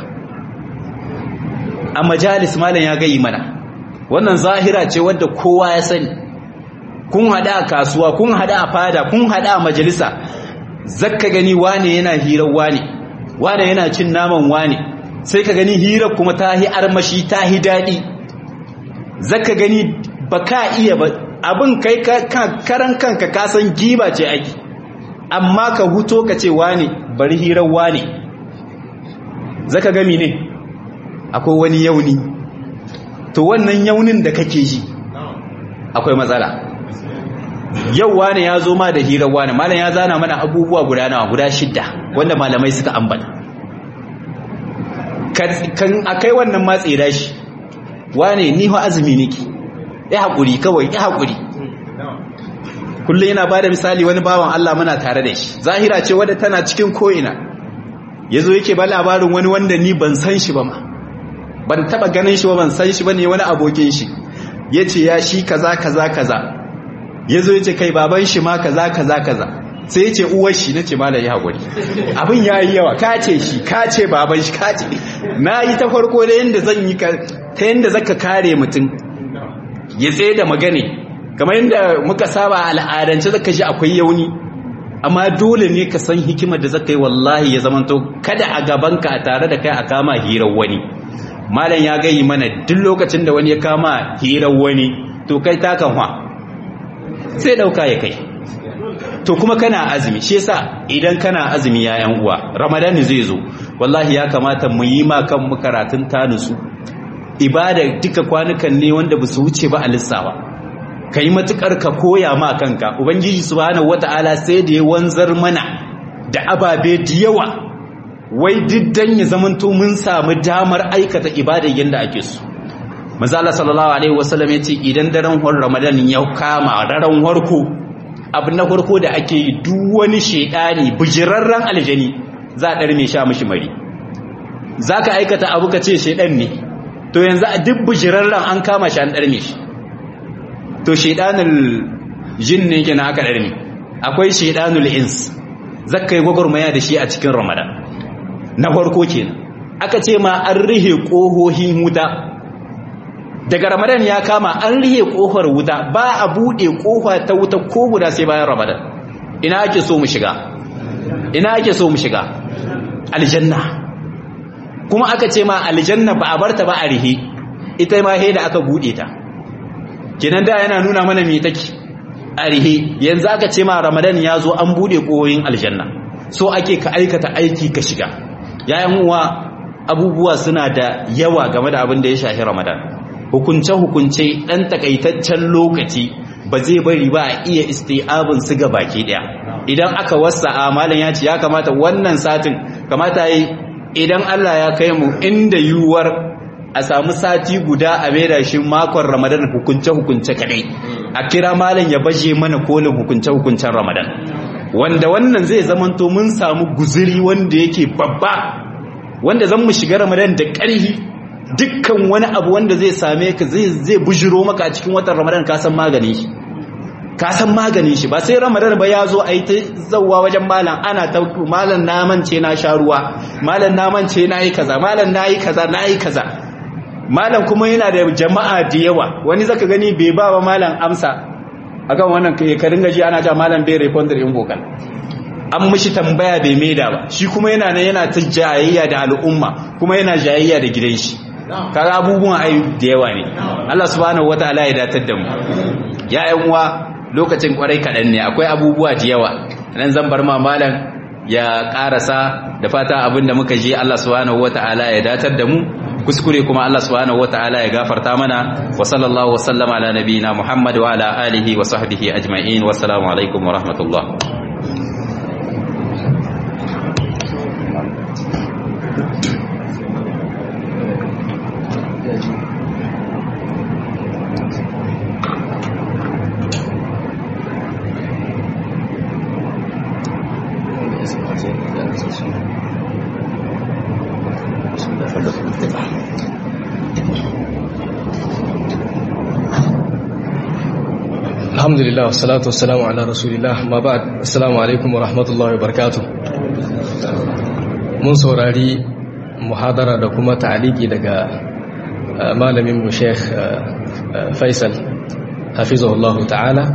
S3: a majalis malam ya gayi mana wannan zahira ce wadda kowa ya sani kun hada a kasuwa kun hada a fada kun hada a majalisa zakka gani wane yana hirar wane wane yana cin naman wane sai ka gani hirar kuma ta hi armashi ta hi daɗi zaka gani ba ka iya ba abin kai karan kanka ka san giba ce ake amma ka huto ka ce wane bari hirar wane zaka gami ne akwai wani yauni to wannan yaunin da kake ji akwai matsala yau wane ya zo ma da hirar wane malam ya zana mana abubuwa guda nawa guda shidda wanda malamai suka ambata kan akai wannan matsi da shi wane ni ho azumi niki ya hakuri kawai ya hakuri kullum yana bada misali wani bawan Allah muna tare da shi zahira ce wadda tana cikin ko'ina yazo yake ba labarin wani wanda ni ban san shi ba ma ban taba ganin shi ba ban san shi ba ne wani abokin shi yace ya shi kaza kaza kaza yazo yace kai baban shi ma kaza kaza kaza sai yace uwar shi nace malai hakuri abin yayi yawa kace shi kace baban shi kace nayi ta farko da yanda zan yi ta yanda zaka kare mutum ya tsaye da magane kamar yanda muka saba al'adance zaka ji akwai yauni amma dole ne ka san hikimar da zaka yi wallahi ya zamanto kada a gaban ka tare da kai a kama hirar wani malam ya gayi mana duk lokacin da wani ya kama hirar wani to kai ta kan fa sai dauka ya kai to kuma kana azumi shi yasa idan kana azumi ya yan uwa ramadan zai zo wallahi ya kamata mu yi ma kan mu karatun tanusu ibada duka kwanukan ne wanda ba su wuce ba a lissawa kai matukar ka koya ma kanka ubangiji subhanahu wataala sai da ya wanzar mana da ababe da yawa wai diddan ya zamanto mun samu damar aikata ibada yanda ake so manzo Allah sallallahu alaihi wasallam yace idan daren hor ramadan ya kama daren harko abu na farko da ake yi duk wani shedani bujirarren aljani za a darme sha mishi mari zaka aikata abu ka ce shedan ne to yanzu a duk bujirarren an kama shi an darme shi to shedanul jin ne kenan aka darme akwai shedanul ins zakai gogormaya da shi a cikin ramadan na farko kenan aka ce ma an rihe kohohin wuta daga ramadan ya kama an rihe kofar wuta ba a bude kofa ta wuta ko guda sai bayan ramadan ina ake so mu shiga ina ake so mu shiga aljanna kuma aka ce ma aljanna ba a barta ba a rihe ita ma he da aka bude ta kenan da yana nuna mana me take arihe yanzu aka ce ma Ramadan ya zo an bude koyoyin aljanna so ake ka aikata aiki ka shiga yayin uwa abubuwa suna da yawa game da abin da ya shafi Ramadan hukunce hukunce dan takaitaccen lokaci ba zai bari ba a iya isti'abin su ga baki daya idan aka wasa amalan ya ce ya kamata wannan satin kamata yi idan Allah ya kai mu inda yuwar a samu sati guda a maida shi makon Ramadan hukunce hukunce kadai a kira malam ya baje mana kolin hukunce hukuncen Ramadan wanda wannan zai zamanto mun samu guzuri wanda yake babba wanda zan mu shiga Ramadan da ƙarfi dukkan wani abu wanda zai same ka zai zai bujiro maka a cikin watan Ramadan ka san magani shi ka san magani shi ba sai Ramadan ba ya zo ai ta zawwa wajen malam ana ta malam na mance na sha ruwa malam na mance na yi kaza malam na yi kaza na yi kaza malam kuma yana da jama'a da yawa wani zaka gani bai ba wa malam amsa akan wannan ka dinga ji ana ta malam bai responder in vocal an mishi tambaya bai maida ba shi kuma yana nan yana ta jayayya da al'umma kuma yana jayayya da gidan shi kaga abubuwan ai da yawa ne Allah subhanahu wataala ya datar da mu ya ƴan uwa lokacin kwarai kadan ne akwai abubuwa da yawa nan zan bar ma malam ya karasa da fata abinda muka ji Allah subhanahu wataala ya datar da mu kuskure kuma Allah subhanahu wataala ya gafarta mana wa sallallahu wa sallama ala nabiyina Muhammad wa ala alihi wa sahbihi ajma'in wa assalamu alaikum wa rahmatullah.
S1: Alhamdulillah wassalatu wassalamu ala rasulillah ma ba'd assalamu alaikum wa rahmatullahi wa barakatuh. Mun saurari muhadara da kuma ta'aliki daga malamin mu Sheikh Faisal hafizahullahu ta'ala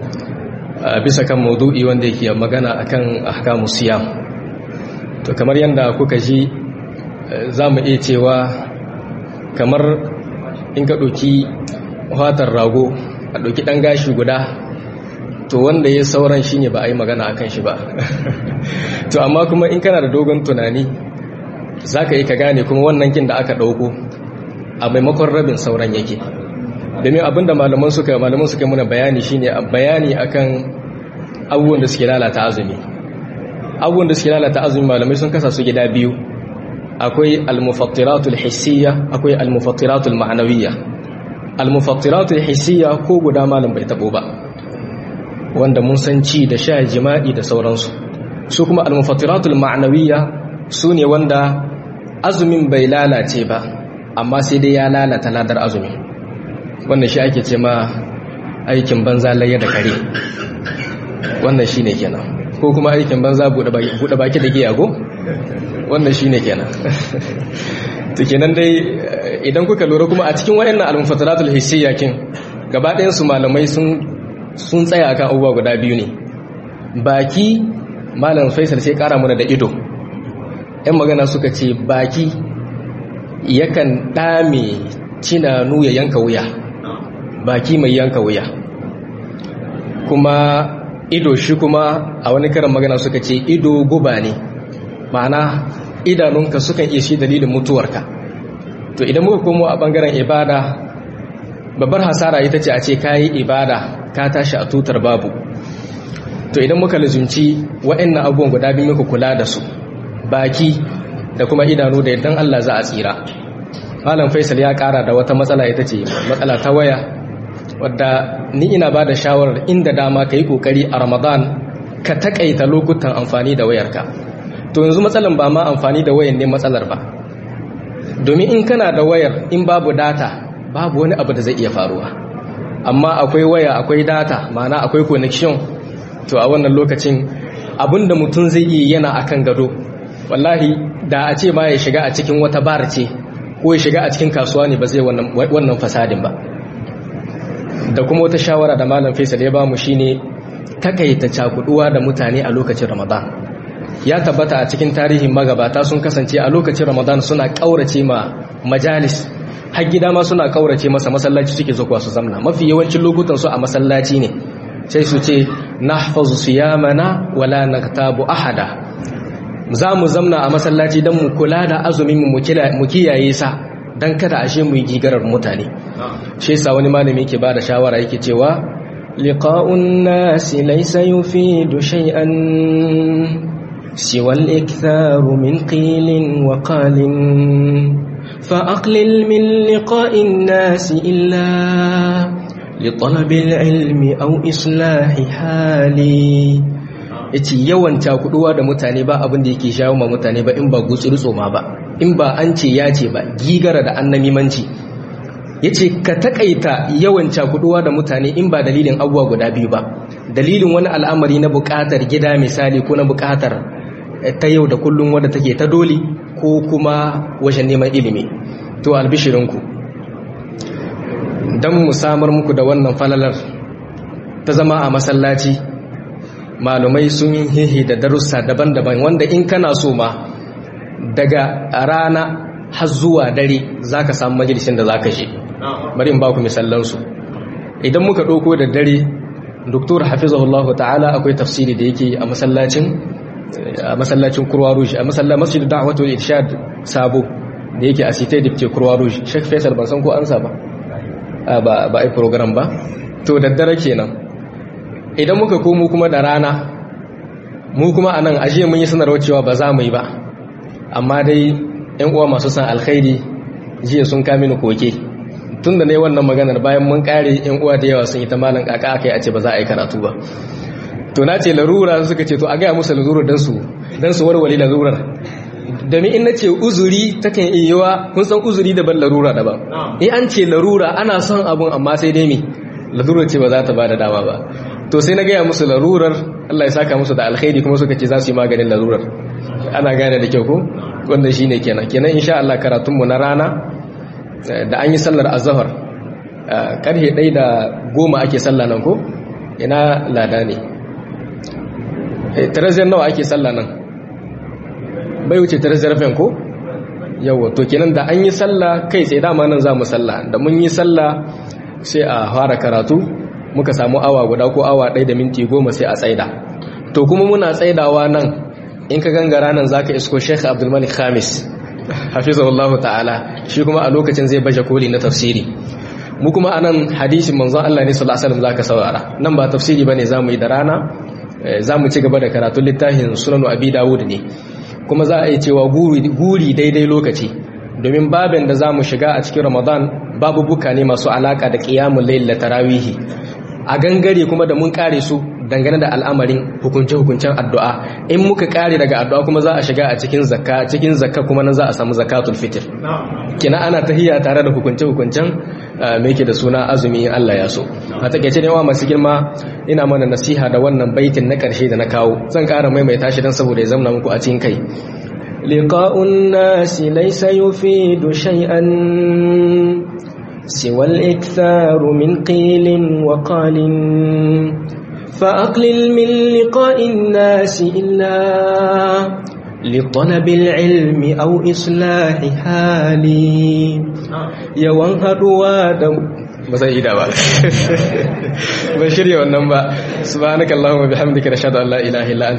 S1: bisa kan maudu'i wanda yake magana akan ahkamus siyam. To kamar yanda kuka ji zamu iya cewa kamar in ka doki fatar rago a ɗauki ɗan gashi guda to wanda ya sauran shi ne ba a yi magana a kan shi ba to amma kuma in kana da dogon tunani za ka yi ka gane kuma wannan kin da aka ɗauko a maimakon rabin sauran yake domin abinda malaman suka malaman suka muna bayani shi ne bayani akan abubuwan da suke lalata azumi abubuwan da suke lalata azumi malamai sun kasa su gida biyu akwai al-mufattiratul hissiyya akwai al-mufattiratul ma'nawiyya al-mufattiratul hissiyya ko guda malam bai tabo ba wanda mun san ci da sha jima'i da sauransu su kuma al-mufattiratul ma'nawiyya su ne wanda azumin bai lalace ba amma sai dai ya lalata ladar azumi wannan shi ake ce ma aikin banza layya da kare wannan shine kenan ko kuma aikin banza bude baki da giya go wannan shine kenan to kenan dai idan kuka lura kuma a cikin wayannan al-mufattiratul hissiyya kin gaba ɗayan su malamai sun sun tsaya akan abubuwa guda biyu ne baki malam Faisal sai kara mana da ido ɗan magana suka ce baki yakan dame cinanu ya yanka wuya baki mai yanka wuya kuma ido shi kuma a wani karin magana suka ce ido guba ne ma'ana idanunka sukan iya shi dalilin mutuwarka to idan muka komo a bangaren ibada babbar hasara ita ce a ce kayi ibada ka tashi a tutar babu to idan muka lazumci waɗannan abubuwan guda biyu muka kula da su baki da kuma idanu da idan Allah za a tsira malam Faisal ya ƙara da wata matsala ita ce matsala ta waya wadda ni ina ba da shawarar inda dama ka yi ƙoƙari a Ramadan ka taƙaita lokutan amfani da wayarka to yanzu matsalan ba ma amfani da wayan ne matsalar ba domin in kana da wayar in babu data babu wani abu da zai iya faruwa amma akwai waya akwai data ma'ana akwai connection to a wannan lokacin abinda mutum zai iya yana akan gado wallahi da a ce ma ya shiga a cikin wata bar ce ko ya shiga a cikin kasuwa ne ba zai wannan wannan fasadin ba da kuma wata shawara da malam Faisal ya bamu shine takaita cakuduwa da mutane a lokacin Ramadan ya tabbata a cikin tarihin magabata sun kasance a lokacin Ramadan suna kaurace ma majalis har gida ma suna kaurace masa masallaci suke zuwa su zamna mafi yawancin lokutan su a masallaci ne sai su ce nahfazu siyamana wala naktabu ahada, za mu zamna a masallaci don mu kula da azumin mu mu kiyaye sa don kada ashe mu yi gigarar mutane. shi yasa wani malami yake bada shawara yake cewa liqa'un nasi laysa yufidu shay'an siwa al-iktharu min qilin wa qalin fa aqlil min liqa'in nasi illa li talabil ilmi aw islahi hali. yace yawan cakuduwa da mutane ba abin da yake shawo ma mutane ba in ba gutsuri tsoma ba, in ba an ce ya ce ba, gigara da annamimanci. yace ka takaita yawan cakuduwa da mutane in ba dalilin abubuwa guda biyu ba, dalilin wani al'amari na bukatar gida misali ko na bukatar ta yau da kullum wadda take ta dole ko kuma wajen neman ilimi. to albishirinku dan mu samar muku da wannan falalar ta zama a masallaci, malumai sun yi da darussa daban-daban wanda in kana so ma daga rana har zuwa dare zaka samu majalisin da zaka je. bari in ba ku misallansu. idan muka ɗauko da dare, doktor hafizahullahu ta'ala akwai tafsiri da yake a masallacin a masallacin Kurwa Rouge, a masallacin Masjid Da'wat wal Irshad sabo da yake a Cité Dipte Kurwa Rouge. Sheikh Faisal ban san ko an sa ba ba ba ai program ba. to da dare kenan. idan muka komo kuma da rana, mu kuma anan aje mun yi sanarwa cewa ba za mu yi ba, amma dai ƴan uwa masu san alkhairi jiya sun ka mini koke tunda ne wannan maganar bayan mun kare ƴan uwa da yawa sun yi ta malan kaka akai a ce ba za a yi karatu ba. to na ce larura suka ce to a ga musu larura dan su dan su warware larurar. domin in nace uzuri takan iya yiwa, kun san uzuri daban larura daban. in an ce larura ana son abun amma sai dai me larura ce ba za ta bada dama ba. to sai na gaya musu larurar, Allah ya saka musu da alkhairi, kuma suka ce za su yi maganin larurar. ana gane da kyau ko wannan shine kenan kenan insha Allah karatunmu na rana da an yi sallar azhar karhe ɗaya da goma ake sallah nan ko ina lada ne taraziyar nawa ake sallah nan bai wuce taraziyar fen ko yawa. to kenan da an yi sallah kai sai dama nan za mu sallah, da mun yi sallah sai a fara karatu, muka samu awa guda ko awa ɗaya da minti goma sai a tsaida. to kuma muna tsaidawa nan in ka gangara nan zaka isko Sheikh Abdul Malik Khamis hafizahullahu ta'ala, shi kuma a lokacin zai baje koli na tafsiri. mu kuma anan hadisin manzon Allah ne sallallahu alaihi wasallam zaka saurara. nan ba tafsiri bane zamu yi da rana, zamu ci gaba da karatun littafin Sunan Abi Dawud ne, kuma za a yi cewa guri guri daidai lokaci, domin babin da zamu shiga a cikin Ramadan babu buka ne masu alaka da qiyamul layl da tarawihi. a gangare kuma da mun kare su dangane da al'amarin hukunce-hukuncen addu'a, in muka kare daga addu'a kuma za a shiga a cikin zakka, cikin zakka kuma nan za a samu zakatul fitr. kina ana tahiyya tare da hukunce-hukuncen me yake da suna azumi in Allah ya so. a takeice ne wa masu girma, ina mana nasiha da wannan baitin na karshe da na kawo, zan ƙara maimaita shi dan saboda ya zama muku a cikin kai. liqa'un nasi laysa yufidu shay'an سوى الإكثار من قيل وقال فأقلل من لقاء الناس إلا لطلب العلم أو إصلاح حالي يوانهد وادم بسي إذا بقى بشري والنبا سبحانك اللهم وبحمدك نشهد أن لا إله إلا أنت